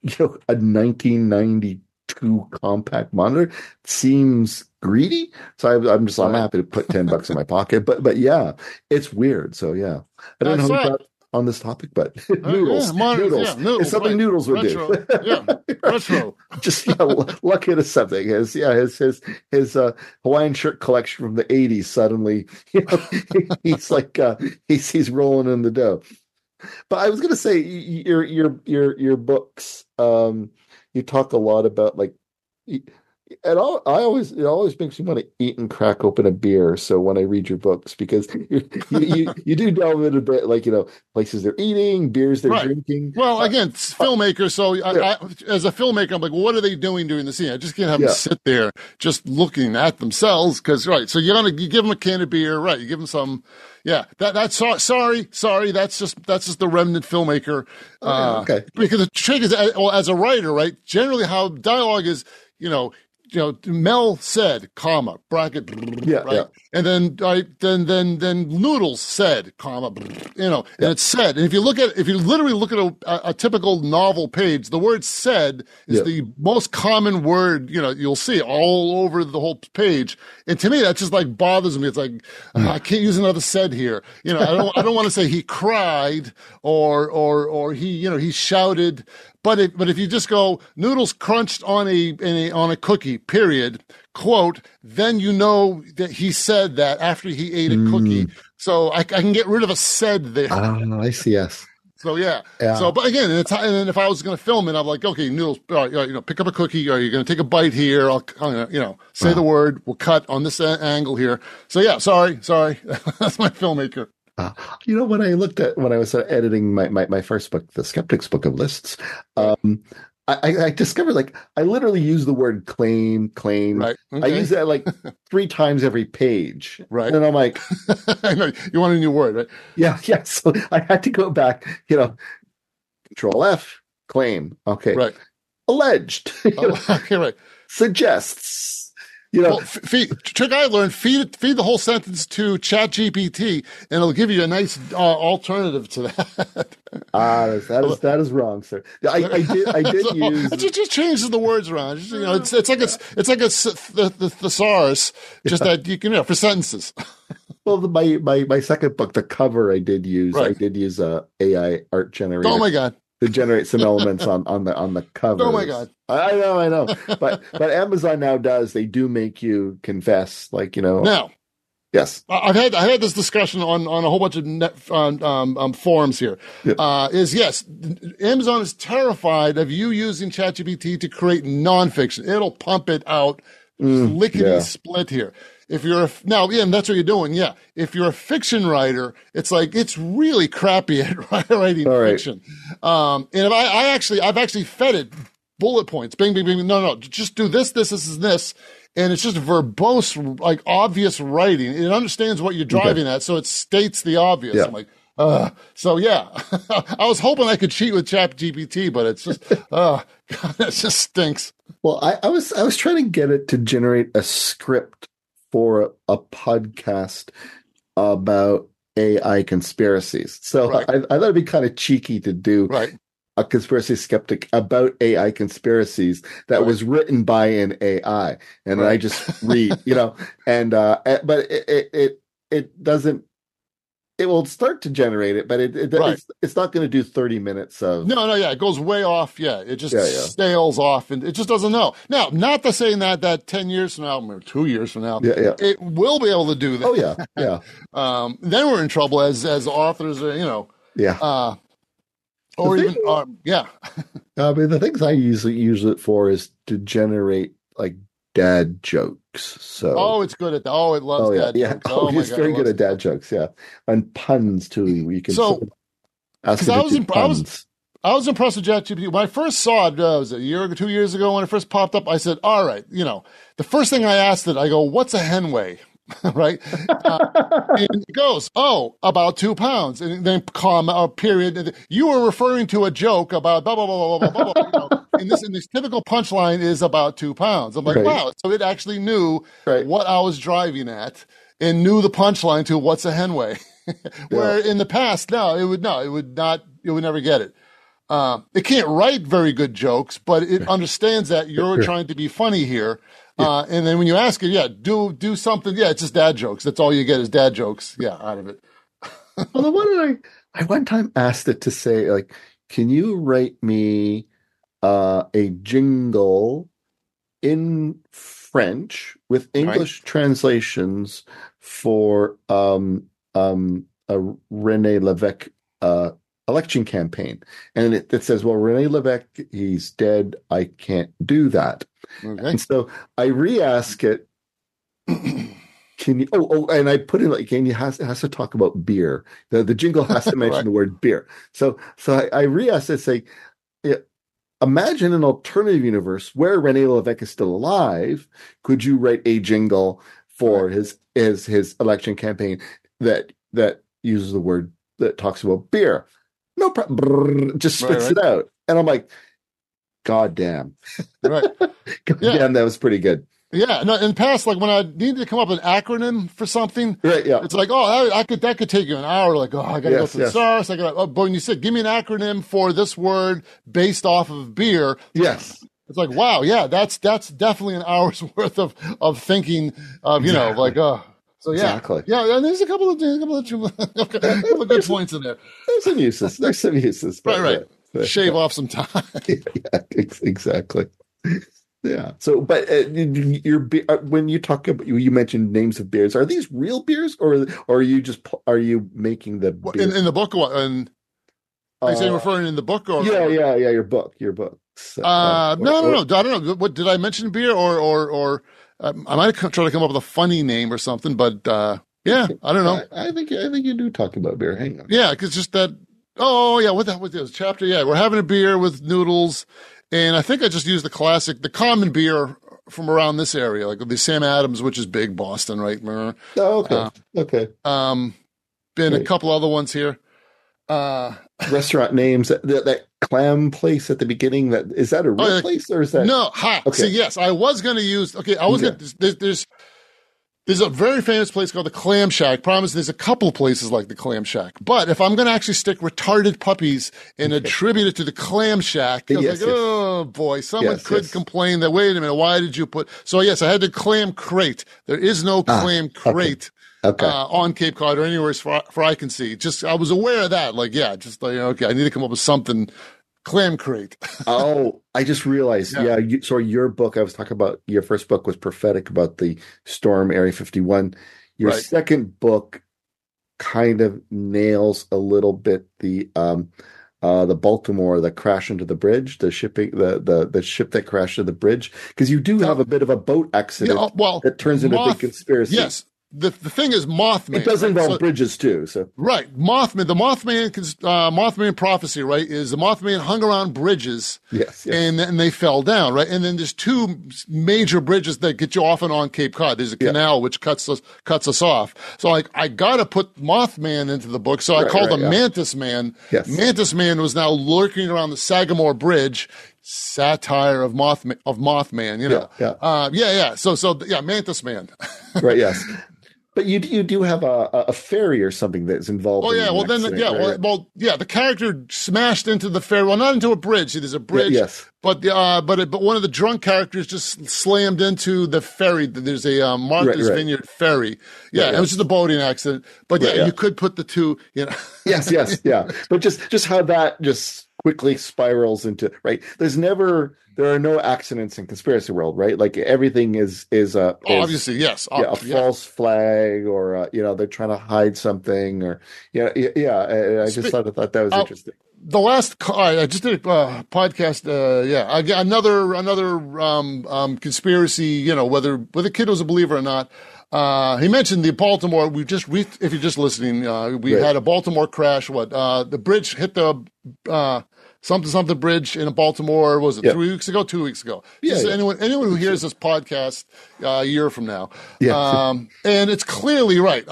Speaker 1: 1992 compact monitor seems greedy. So I'm happy to put $10 in my pocket. But yeah, it's weird. So yeah, I don't know how we got on this topic, but noodles. It's something Noodles would do.
Speaker 2: Retro.
Speaker 1: Just luck into something. His Hawaiian shirt collection from the '80s. Suddenly, he's like he's rolling in the dough. But I was going to say your books. You talk a lot about it always makes me want to eat and crack open a beer. So when I read your books, because you do delve into a bit, places they're eating, beers they're drinking.
Speaker 2: Well, again, it's filmmakers. So I, as a filmmaker, I'm like, what are they doing during the scene? I just can't have them sit there just looking at themselves. Because so you give them a can of beer, right? You give them some. Yeah, that's sorry. That's just the remnant filmmaker.
Speaker 1: Okay.
Speaker 2: Because the trick is, as a writer, right? Generally, how dialogue is, Mel said, comma, bracket, right? And then, then Noodles said, comma, and it's said. And if you literally look at a typical novel page, the word said is the most common word, you'll see all over the whole page. And to me, that just bothers me. It's like, I can't use another said here. I don't want to say he cried or he shouted. But if you just go Noodles crunched on a cookie, period, quote, then that he said that after he ate a cookie. So I can get rid of a said there.
Speaker 1: I see. Yes.
Speaker 2: So yeah. So, but again, and then if I was going to film it, I'm like, okay, Noodles, pick up a cookie. Or you're going to take a bite here. I'll say the word. We'll cut on this angle here. So yeah, sorry. That's my filmmaker.
Speaker 1: When I was editing my first book, The Skeptic's Book of Lists, I discovered I literally use the word claim.
Speaker 2: Right. Okay.
Speaker 1: I use that 3 times every page.
Speaker 2: Right.
Speaker 1: And I'm like,
Speaker 2: I know you want a new word, right?
Speaker 1: Yeah. So I had to go back, Control F, claim. Okay.
Speaker 2: Right.
Speaker 1: Alleged.
Speaker 2: Okay. Right.
Speaker 1: Suggests.
Speaker 2: Trick I learned: feed the whole sentence to ChatGPT, and it'll give you a nice alternative to that.
Speaker 1: That is wrong, sir. I did
Speaker 2: so,
Speaker 1: use.
Speaker 2: It just changes the words around. It's like the thesaurus, just that you can for sentences.
Speaker 1: Well, my second book, the cover, I did use a AI art generator.
Speaker 2: Oh my God.
Speaker 1: To generate some elements on the cover.
Speaker 2: Oh my God!
Speaker 1: I know. But Amazon now they do make you confess,
Speaker 2: Now, yes, I've had this discussion on a whole bunch of forums here. Yes, Amazon is terrified of you using ChatGPT to create nonfiction. It'll pump it out, lickety split here. If you're and that's what you're doing. Yeah. If you're a fiction writer, it's really crappy at writing fiction. And if I've actually fed it bullet points. Bing, bing, bing. No, just do this, this. And it's just verbose, obvious writing. It understands what you're driving at. So it states the obvious.
Speaker 1: Yeah.
Speaker 2: I'm like, so yeah, I was hoping I could cheat with ChatGPT, but it's just, God, it just stinks.
Speaker 1: Well, I was trying to get it to generate a script for a podcast about AI conspiracies. So I thought it'd be kind of cheeky to do.
Speaker 2: Right.
Speaker 1: a conspiracy skeptic about AI conspiracies that was written by an AI, and I just read, and but it doesn't. It will start to generate it, but it's not going to do 30 minutes of.
Speaker 2: No, it goes way off. Yeah, it just stales off, and it just doesn't know. Now, not to say that 10 years from now, or 2 years from now, it will be able to do that.
Speaker 1: Oh yeah.
Speaker 2: Then we're in trouble as authors,
Speaker 1: Yeah.
Speaker 2: Or even, yeah.
Speaker 1: I mean, the things I usually use it for is to generate like dad jokes. So
Speaker 2: it's good at that. Oh, it loves dad jokes.
Speaker 1: It's very good at dad jokes. Yeah, and puns too. You can ask
Speaker 2: I was impressed with ChatGPT when I first saw it. Was it a year or 2 years ago when it first popped up? I said, "All right, the first thing I asked it, I go, what's a henway?" Right? And it goes, about 2 pounds. And then comma or period. You were referring to a joke about blah, blah, blah, blah, blah, blah, blah. And this typical punchline is about 2 pounds. I'm like, wow. So it actually knew what I was driving at and knew the punchline to what's a henway. Where in the past, it would never get it. It can't write very good jokes, but it understands that you're trying to be funny here. And then when you ask it, do something. Yeah, it's just dad jokes. That's all you get is dad jokes. Yeah, out of it.
Speaker 1: Well, I one time asked it to say, like, can you write me a jingle in French with English translations for a Rene Lévesque election campaign? And it says, well, Rene Lévesque, he's dead. I can't do that. Okay. And so I re-ask it, can you, and I put in, like, it has to talk about beer. The jingle has to mention the word beer. So I re-asked it, say, imagine an alternative universe where Rene Lévesque is still alive. Could you write a jingle for his election campaign that uses the word, that talks about beer? No problem. Just spits it out. And I'm like, God damn. Damn, that was pretty good.
Speaker 2: Yeah, no, in the past, like when I needed to come up with an acronym for something, it's like, that could take you an hour. Like, I got to go through the source. But when you said, give me an acronym for this word based off of beer.
Speaker 1: Yes.
Speaker 2: It's like, wow, that's definitely an hour's worth of thinking of, So
Speaker 1: exactly.
Speaker 2: And there's a couple of good points in there.
Speaker 1: There's some uses.
Speaker 2: Right. Shave off some time.
Speaker 1: Exactly. Yeah. So, but when you talk about, you mentioned names of beers. Are these real beers, or are you making the beer?
Speaker 2: In the book? Are you saying referring in the book? Or
Speaker 1: your book.
Speaker 2: No. I don't know. What did I mention? Beer or I might try to come up with a funny name or something, but I don't know.
Speaker 1: I think you do talk about beer. Hang on.
Speaker 2: Yeah, because just that. Oh yeah, what this chapter? Yeah, we're having a beer with noodles, and I think I just used the common beer from around this area, like the Sam Adams, which is big, Boston, right?
Speaker 1: Oh, okay. Okay.
Speaker 2: Been a couple other ones here.
Speaker 1: Restaurant names. That clam place at the beginning. Is that a real place, or is that
Speaker 2: no? Okay. See, yes, I was going to use. Okay, I was going to. There's a very famous place called the Clam Shack. Promise, there's a couple places like the Clam Shack. But if I'm going to actually stick retarded puppies and attribute it to the Clam Shack, I was oh boy, someone could complain that, wait a minute, why did you put... So yes, I had the Clam Crate. There is no Clam Crate on Cape Cod or anywhere as far I can see. Just, I was aware of that. I need to come up with something... Clam Crate.
Speaker 1: I just realized. So your book, I was talking about, your first book was prophetic about the storm Area 51. Your second book kind of nails a little bit the Baltimore, the crash into the bridge, the shipping, the ship that crashed into the bridge, because you do have a bit of a boat accident that turns into a big conspiracy.
Speaker 2: Yes. The thing is Mothman.
Speaker 1: It does involve bridges too. So
Speaker 2: Mothman. The Mothman prophecy, right? Is the Mothman hung around bridges, and they fell down, right? And then there's two major bridges that get you off and on Cape Cod. There's a canal which cuts us off. So I got to put Mothman into the book. So I called him Mantis Man. Yes. Mantis Man was now lurking around the Sagamore Bridge. Satire of Mothman, So Mantis Man.
Speaker 1: Right. Yes. But you do have a ferry or something that's involved
Speaker 2: Oh
Speaker 1: in
Speaker 2: yeah,
Speaker 1: an
Speaker 2: well then
Speaker 1: accident,
Speaker 2: yeah,
Speaker 1: right? Right.
Speaker 2: the character smashed into the ferry. Well, not into a bridge. See, there's a
Speaker 1: Yeah,
Speaker 2: bridge,
Speaker 1: yes.
Speaker 2: but one of the drunk characters just slammed into the ferry. There's a
Speaker 1: Right,
Speaker 2: Martha's
Speaker 1: right.
Speaker 2: Vineyard ferry. Yeah,
Speaker 1: Right,
Speaker 2: it
Speaker 1: yeah.
Speaker 2: was just a boating accident. But yeah,
Speaker 1: Right, yeah.
Speaker 2: you could put the two. You know,
Speaker 1: Yes, yes, yeah. But just how that just quickly spirals into, right. There are no accidents in conspiracy world, right? Like everything is
Speaker 2: obviously yes,
Speaker 1: yeah, a false flag, or they're trying to hide something, or yeah. I thought that was
Speaker 2: Uh,
Speaker 1: interesting.
Speaker 2: the last I just did a podcast. Yeah, I got another conspiracy. Whether the kid was a believer or not. He mentioned the Baltimore. If you're just listening, we
Speaker 1: Right.
Speaker 2: had a Baltimore crash. The bridge hit the something bridge in Baltimore. Was it
Speaker 1: Yeah.
Speaker 2: 3 weeks ago? 2 weeks ago?
Speaker 1: Yeah,
Speaker 2: Just
Speaker 1: yeah.
Speaker 2: anyone who hears this podcast a year from now,
Speaker 1: Yeah.
Speaker 2: and it's clearly right.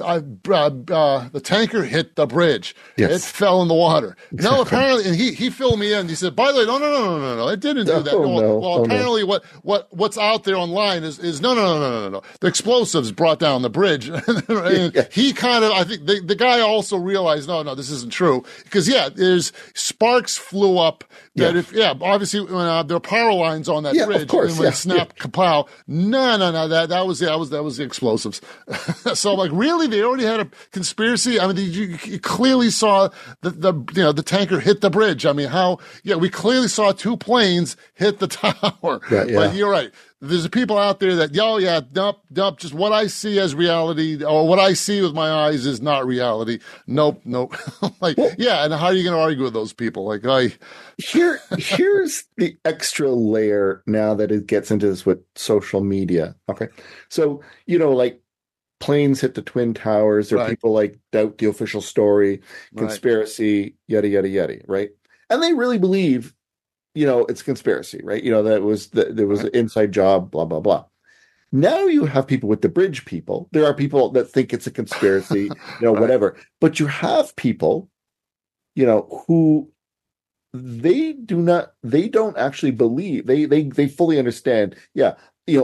Speaker 2: The tanker hit the bridge.
Speaker 1: Yes.
Speaker 2: It fell in the water. Now apparently, and he filled me in. He said, "By the way, no, it didn't do that."
Speaker 1: Oh, no.
Speaker 2: Well,
Speaker 1: Oh, no.
Speaker 2: apparently, what's out there online is no. The explosives brought down the bridge. And
Speaker 1: Yeah.
Speaker 2: he kind of, I think, the guy also realized, no, this isn't true, because there's sparks flew up. That obviously when there were power lines on that
Speaker 1: Yeah, of
Speaker 2: bridge,
Speaker 1: course,
Speaker 2: and when
Speaker 1: yeah,
Speaker 2: it snapped, kapow! No, that was the explosives. So I'm like, really, they already had a conspiracy. I mean, you clearly saw the tanker hit the bridge. I mean, how? Yeah, we clearly saw two planes hit the tower.
Speaker 1: Right, yeah.
Speaker 2: But you're right. There's people out there that, nope, just what I see as reality, or what I see with my eyes is not reality. Nope. Like, and how are you going to argue with those people? Like,
Speaker 1: Here's the extra layer now that it gets into this with social media. Okay. So, like planes hit the Twin Towers, or
Speaker 2: Right.
Speaker 1: people like doubt the official story,
Speaker 2: Right.
Speaker 1: conspiracy, yada, yada, yada, right? And they really believe, it's a conspiracy, right? There was an inside job, blah, blah, blah. Now you have people with the bridge people. There are people that think it's a conspiracy,
Speaker 2: Right.
Speaker 1: whatever. But you have people, who they don't actually believe. They fully understand. Yeah,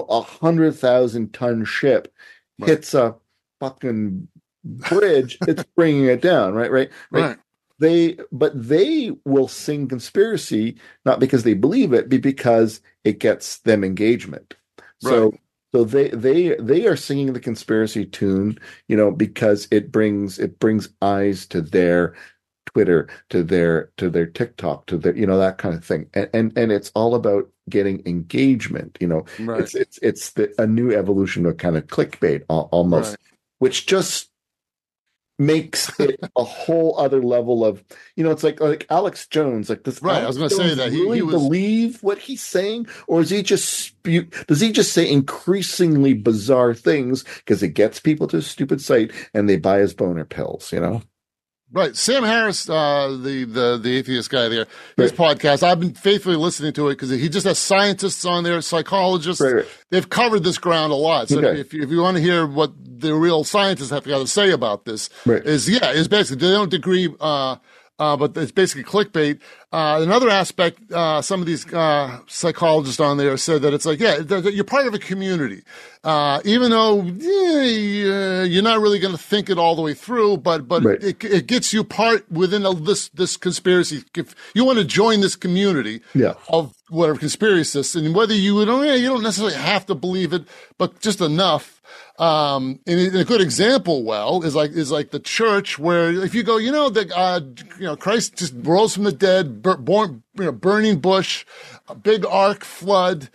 Speaker 1: 100,000-ton ship
Speaker 2: Right.
Speaker 1: hits a fucking bridge. It's bringing it down, right?
Speaker 2: Right.
Speaker 1: But they will sing conspiracy not because they believe it, but because it gets them engagement. So
Speaker 2: Right.
Speaker 1: so they are singing the conspiracy tune, because it brings eyes to their Twitter, to their TikTok, to their that kind of thing, and it's all about getting engagement.
Speaker 2: Right.
Speaker 1: It's a new evolution of kind of clickbait almost,
Speaker 2: Right.
Speaker 1: which just makes it a whole other level of, it's like Alex Jones, like this.
Speaker 2: Right, I was gonna say that he
Speaker 1: really
Speaker 2: was-
Speaker 1: believe what he's saying, or is he just does he just say increasingly bizarre things because it gets people to a stupid site and they buy his boner pills?
Speaker 2: Right. Sam Harris, the atheist guy there, his podcast, I've been faithfully listening to it because he just has scientists on there, psychologists.
Speaker 1: Right.
Speaker 2: They've covered this ground a lot. So
Speaker 1: Okay.
Speaker 2: if you want to hear what the real scientists have got to say about this,
Speaker 1: Right.
Speaker 2: is basically, they don't agree, but it's basically clickbait. Another aspect, some of these psychologists on there said that it's like, you're part of a community. Even though you're not really going to think it all the way through, but
Speaker 1: Right.
Speaker 2: it gets you part within this conspiracy. If you want to join this community of whatever conspiracists, and whether you don't necessarily have to believe it, but just enough. And a good example, is like the church, where if you go, Christ just rose from the dead, burning bush, a big ark flood.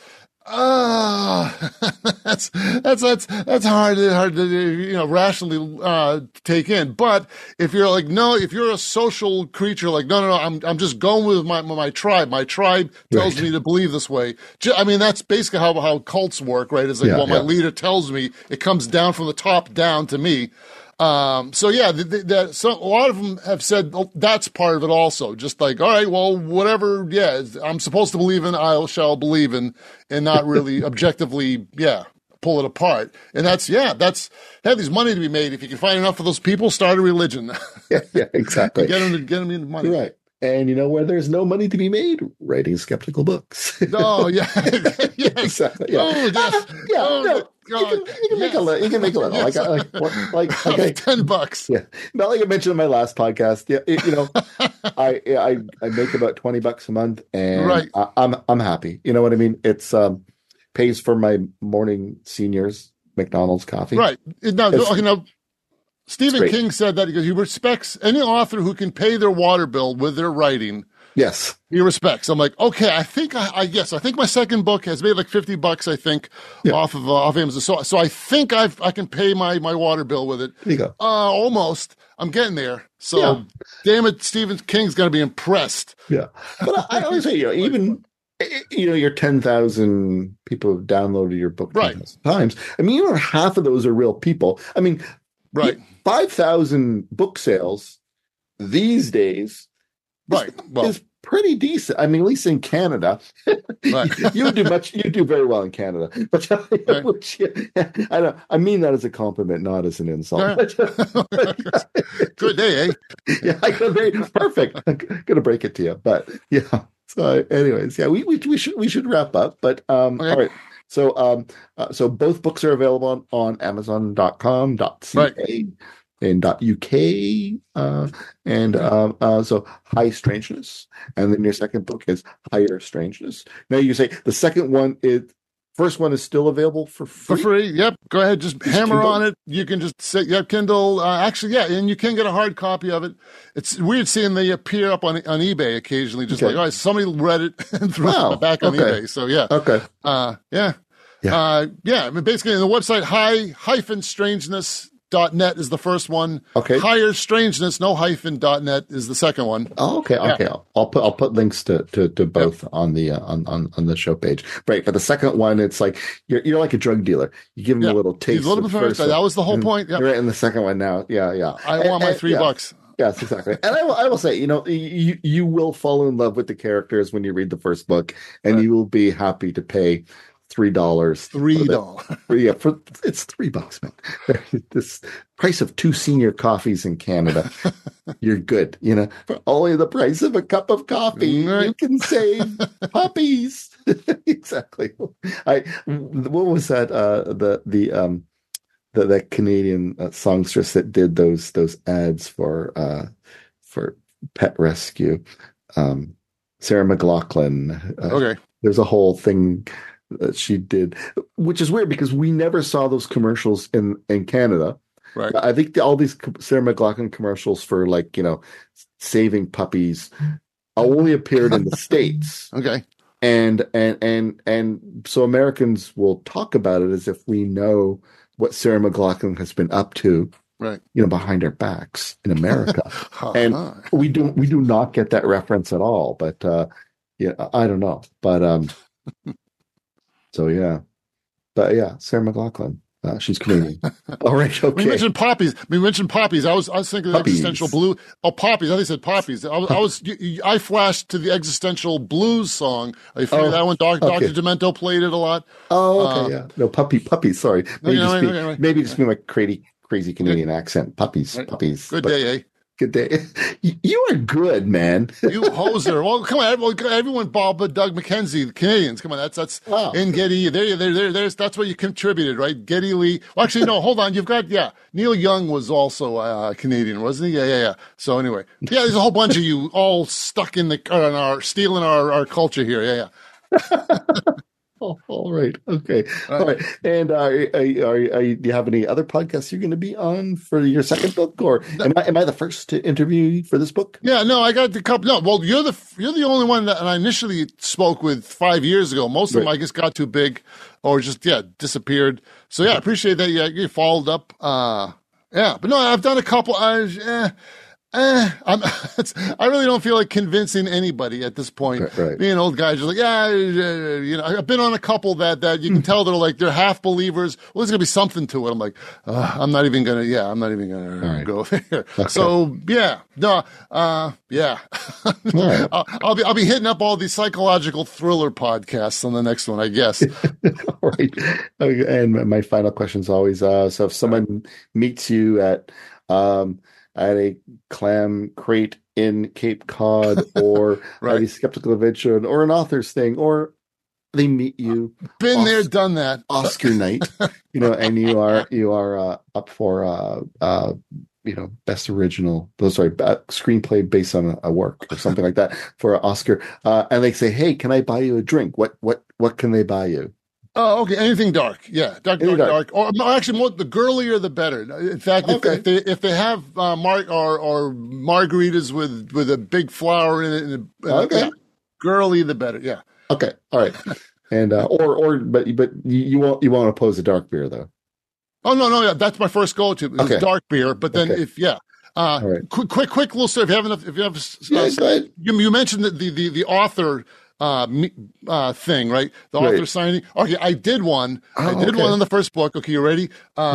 Speaker 2: That's hard to rationally take in. But if you're like, no, if you're a social creature, like, no, I'm just going with my tribe. My tribe tells me to believe this way. I mean, that's basically how cults work, right? It's like, my leader tells me, it comes down from the top down to me. So a lot of them have said that's part of it also. Just like, all right, well, whatever, I'm supposed to believe in, I shall believe in, and not really objectively, pull it apart. And that's there's money to be made. If you can find enough of those people, start a religion.
Speaker 1: Yeah, exactly.
Speaker 2: get them into money.
Speaker 1: Right. And where there's no money to be made? Writing skeptical books.
Speaker 2: Oh, yeah. Yes.
Speaker 1: Exactly. Yeah.
Speaker 2: Oh, yes.
Speaker 1: can make a little. You can make a little.
Speaker 2: Yes. $10.
Speaker 1: Yeah, not like I mentioned in my last podcast. Yeah, I make about $20 a month, and
Speaker 2: Right.
Speaker 1: I'm happy. You know what I mean? It's pays for my morning seniors McDonald's coffee.
Speaker 2: Right. Now, Stephen
Speaker 1: great.
Speaker 2: King said that because he respects any author who can pay their water bill with their writing.
Speaker 1: Yes.
Speaker 2: He respects. I'm like, okay, I think I think my second book has made like $50, I think, off of Amazon. So I think I can pay my water bill with it.
Speaker 1: There you go.
Speaker 2: Almost. I'm getting there. So damn it, Stephen King's gonna be impressed.
Speaker 1: Yeah. But I always say, even your 10,000 people have downloaded your book 10,000 times. I mean, half of those are real people. I mean,
Speaker 2: right.
Speaker 1: 5,000 book sales these days is pretty decent. I mean, at least in Canada, you do very well in Canada. But I mean that as a compliment, not as an insult.
Speaker 2: Good day, eh?
Speaker 1: Yeah, perfect. I'm gonna break it to you, but yeah. So, anyways, we should wrap up. But all right. So both books are available on Amazon.com.ca. and .uk, so High Strangeness, and then your second book is Higher Strangeness. Now you say the first one is still available for free?
Speaker 2: For free, yep. Go ahead, just hammer Kindle on it. You can just say, Kindle. And you can get a hard copy of it. It's weird seeing they appear up on eBay occasionally, just like, all right, somebody read it and threw it back on eBay. So yeah, I mean, basically, the website high-strangeness.net is the first one.
Speaker 1: Okay.
Speaker 2: Higher Strangeness, no hyphen.net is the second one.
Speaker 1: Oh, okay. Yeah. Okay. I'll put links to both on the on the show page. Right. But the second one, it's like you're like a drug dealer. You give them a little taste.
Speaker 2: That was the whole point.
Speaker 1: Yep. Right. In the second one now. Yeah.
Speaker 2: I want my $3.
Speaker 1: Yes, exactly. And I will say, you will fall in love with the characters when you read the first book, and you will be happy to pay $3. It's $3, man. This price of 2 senior coffees in Canada. You're good. For only the price of a cup of coffee, you can save puppies. Exactly. What was that? That Canadian songstress that did those ads for Pet Rescue. Sarah McLachlan.
Speaker 2: Okay.
Speaker 1: There's a whole thing that she did, which is weird because we never saw those commercials in Canada.
Speaker 2: Right.
Speaker 1: I think all these Sarah McLachlan commercials for saving puppies only appeared in the States.
Speaker 2: Okay.
Speaker 1: And so Americans will talk about it as if we know what Sarah McLachlan has been up to.
Speaker 2: Right.
Speaker 1: Behind our backs in America. And we do not get that reference at all. But I don't know. But so yeah, Sarah McLachlan, she's Canadian. All right, okay.
Speaker 2: We mentioned poppies. I was thinking of the Existential Blue. Oh, poppies. I think said poppies. I flashed to the Existential Blues song. Are you familiar with that one? Dr. Demento played it a lot.
Speaker 1: Oh, okay, yeah. No, puppies. Sorry, maybe just be my crazy Canadian accent. Puppies.
Speaker 2: Good day, eh?
Speaker 1: Good day. You are good, man.
Speaker 2: You hoser. Well, come on, everyone. Bob, Doug McKenzie, the Canadians. Come on, that's in Geddy. There's that's what you contributed, right? Geddy Lee. Well, actually, no. Hold on. You've got Neil Young was also Canadian, wasn't he? Yeah. So anyway, there's a whole bunch of you all stuck in stealing our culture here. Yeah.
Speaker 1: All right. Okay. All right. And do you have any other podcasts you're going to be on for your second book, or am I the first to interview you for this book?
Speaker 2: Yeah. No, I got the couple. No, well, you're the only one that I initially spoke with 5 years ago. Most of them, I guess, got too big, or just disappeared. So I appreciate that. Yeah, you followed up. But no, I've done a couple. I really don't feel like convincing anybody at this point.
Speaker 1: Right.
Speaker 2: Being old guys, just like, I've been on a couple that you can tell they're half believers. Well, there's gonna be something to it. I'm like, I'm not even gonna go there. Okay. So I'll be hitting up all these psychological thriller podcasts on the next one, I guess.
Speaker 1: All right. And my final question is always, so if someone meets you at a clam crate in Cape Cod, or at a skeptical convention, or an author's thing, or they meet you.
Speaker 2: Been there, done that.
Speaker 1: Oscar night, and you are up for best original, screenplay based on a work or something like that for an Oscar. And they say, "Hey, can I buy you a drink? What can they buy you?"
Speaker 2: Oh, okay. Anything dark. Yeah. Dark. Or actually, more, the girlier, the better. In fact, if they have margaritas with a big flower in it, girly, the better. Yeah.
Speaker 1: Okay. All right. And, but you won't oppose a dark beer though.
Speaker 2: Oh, no. Yeah. That's my first go-to. It's dark beer. But then all right. Quick little story. If you have, you mentioned the author, thing, right? The author signing. Okay, I did one. I did one on the first book. Okay, you ready?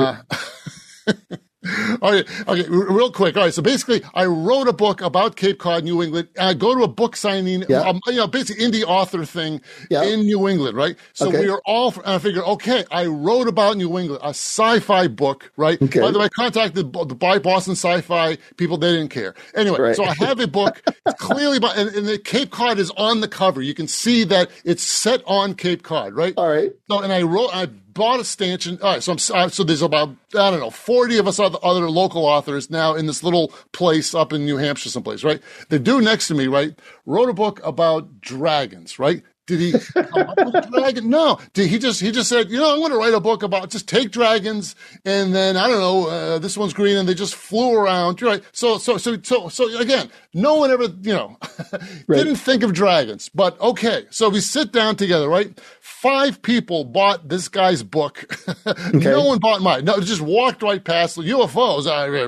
Speaker 2: Okay, real quick. All right, so basically, I wrote a book about Cape Cod, New England. And I go to a book signing, basically indie author thing in New England, right? So we are all, and I figure, okay, I wrote about New England, a sci-fi book, right? Okay. By the way, I contacted the Boston Sci-Fi people; they didn't care. Anyway, so I have a book. It's clearly about, and the Cape Cod is on the cover. You can see that it's set on Cape Cod, right?
Speaker 1: All right.
Speaker 2: So, and I bought a stanchion. All right, so there's about 40 of us other local authors now in this little place up in New Hampshire, someplace, right? The dude next to me, right, wrote a book about dragons, right? Did he come up with a dragon? No. He just said, I'm going to write a book about just take dragons and then I don't know, this one's green and they just flew around, right? So again, no one ever, didn't think of dragons, but okay. So we sit down together, right? 5 people bought this guy's book. No one bought mine. No, just walked right past the UFOs.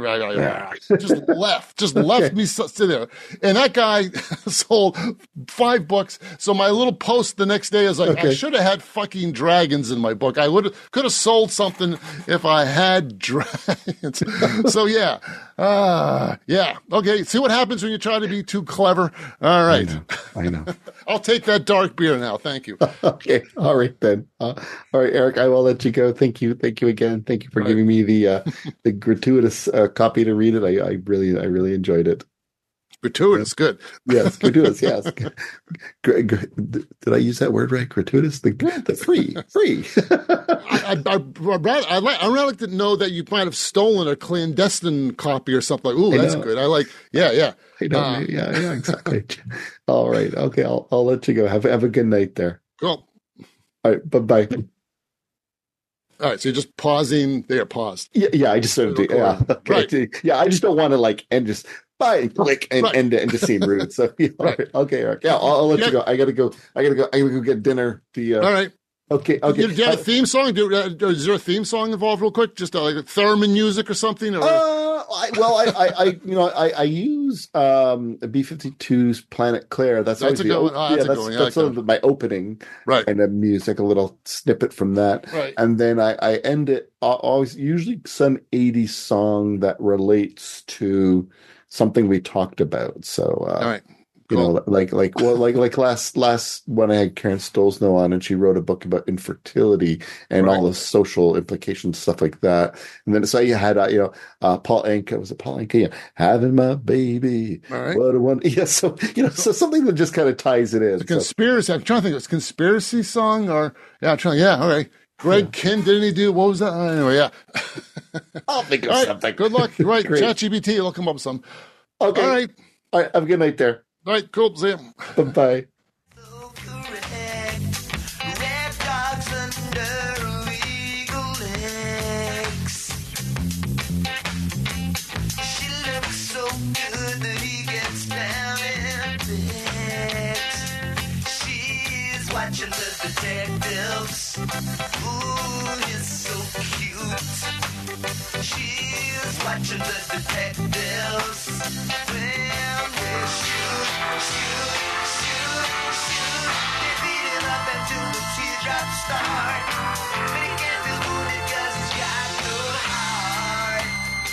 Speaker 2: Just left me sit there. And that guy sold 5 books. So my little post the next day is like, I should have had fucking dragons in my book. I could have sold something if I had dragons. So yeah. Okay. See what happens when you try to be too clever. All right.
Speaker 1: I know.
Speaker 2: I'll take that dark beer now. Thank you.
Speaker 1: Okay. All right then. All right, Eric, I will let you go. Thank you again. Thank you for giving me the gratuitous copy to read it. I really enjoyed it.
Speaker 2: Gratuitous, good.
Speaker 1: Yes, gratuitous. Yes. Did I use that word right? Gratuitous. The free.
Speaker 2: I'd like to know that you might have stolen a clandestine copy or something. Ooh, that's good. I like. Yeah.
Speaker 1: I know. Yeah, exactly. All right. Okay. I'll let you go. Have a good night there.
Speaker 2: Cool.
Speaker 1: All right. Bye.
Speaker 2: All right, so you're just pausing. There, paused.
Speaker 1: Yeah. I just sort of do. Yeah. Okay. Right. Yeah. I just don't want to and just bye, click, and just seem rude. So right. Okay, Eric. Yeah, I'll let you go. I gotta go get dinner.
Speaker 2: All right.
Speaker 1: Okay.
Speaker 2: Do you have a theme song? Is there a theme song involved, real quick? Just like theremin music or something? Or?
Speaker 1: I use B-52's Planet Claire. That's a good one. That's sort of my opening kind of music, a little snippet from that.
Speaker 2: Right.
Speaker 1: And then I end it always usually some 80s song that relates to something we talked about. So
Speaker 2: all right. Cool.
Speaker 1: Like last when I had Karen Stolzno on, and she wrote a book about infertility and all the social implications, stuff like that. And then so you had Paul Anka. Was it Paul Anka? Yeah, having my baby.
Speaker 2: All right.
Speaker 1: What a one. Yeah. So so something that just kind of ties it in.
Speaker 2: The conspiracy. I'm trying to think. It's a conspiracy song or I'm trying. Yeah. All right. Greg Kinn, didn't he do? What was that? Anyway, yeah.
Speaker 1: I'll think of something.
Speaker 2: Good luck. Right. ChatGPT. It'll come up with some.
Speaker 1: Okay.
Speaker 2: All right.
Speaker 1: Have a good night there.
Speaker 2: All right, cool. See you.
Speaker 1: Bye-bye.
Speaker 3: Watching the detectives. Ooh, he's so cute. She's watching the detectives. When they shoot. They beat him up until the teardrops start. But he can't feel wounded 'cause he's got no heart.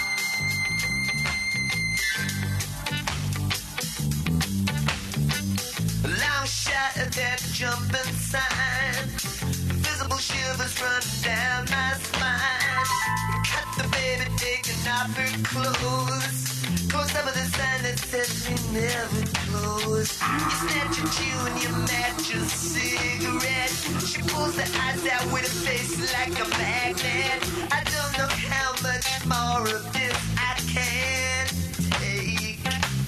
Speaker 3: Long shot at that jumping sign. Visible shivers run down my spine. Cut the baby taking off her clothes. Close up with a sign that says we never close. this. You snatch a chew and you match a cigarette. She pulls the eyes out with a face like a magnet. I don't know how much more of this I can take.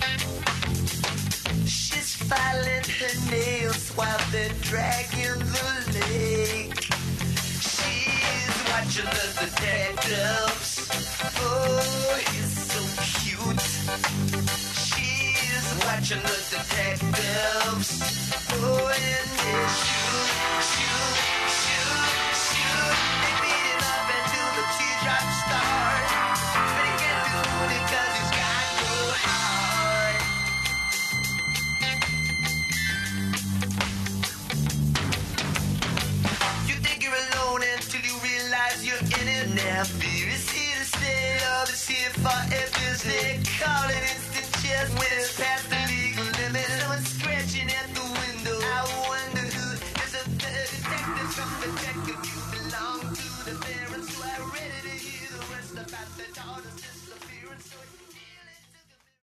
Speaker 3: She's filing her nails while they're dragging the lake. She's watching the detectives. Oh, he's so cute. She's watching the detectives. Oh, and they shoot. They beat him up until the teardrops start. But he can't do it 'cause he's got no heart. You think you're alone until you realize you're in it. Now fear is here to stay, love is here forever. They call it instant chess when it's past the legal limit. Someone's scratching at the window. I wonder who is a detective from detective. You belong to the parents who are ready to hear the rest about their daughter's disappearance. So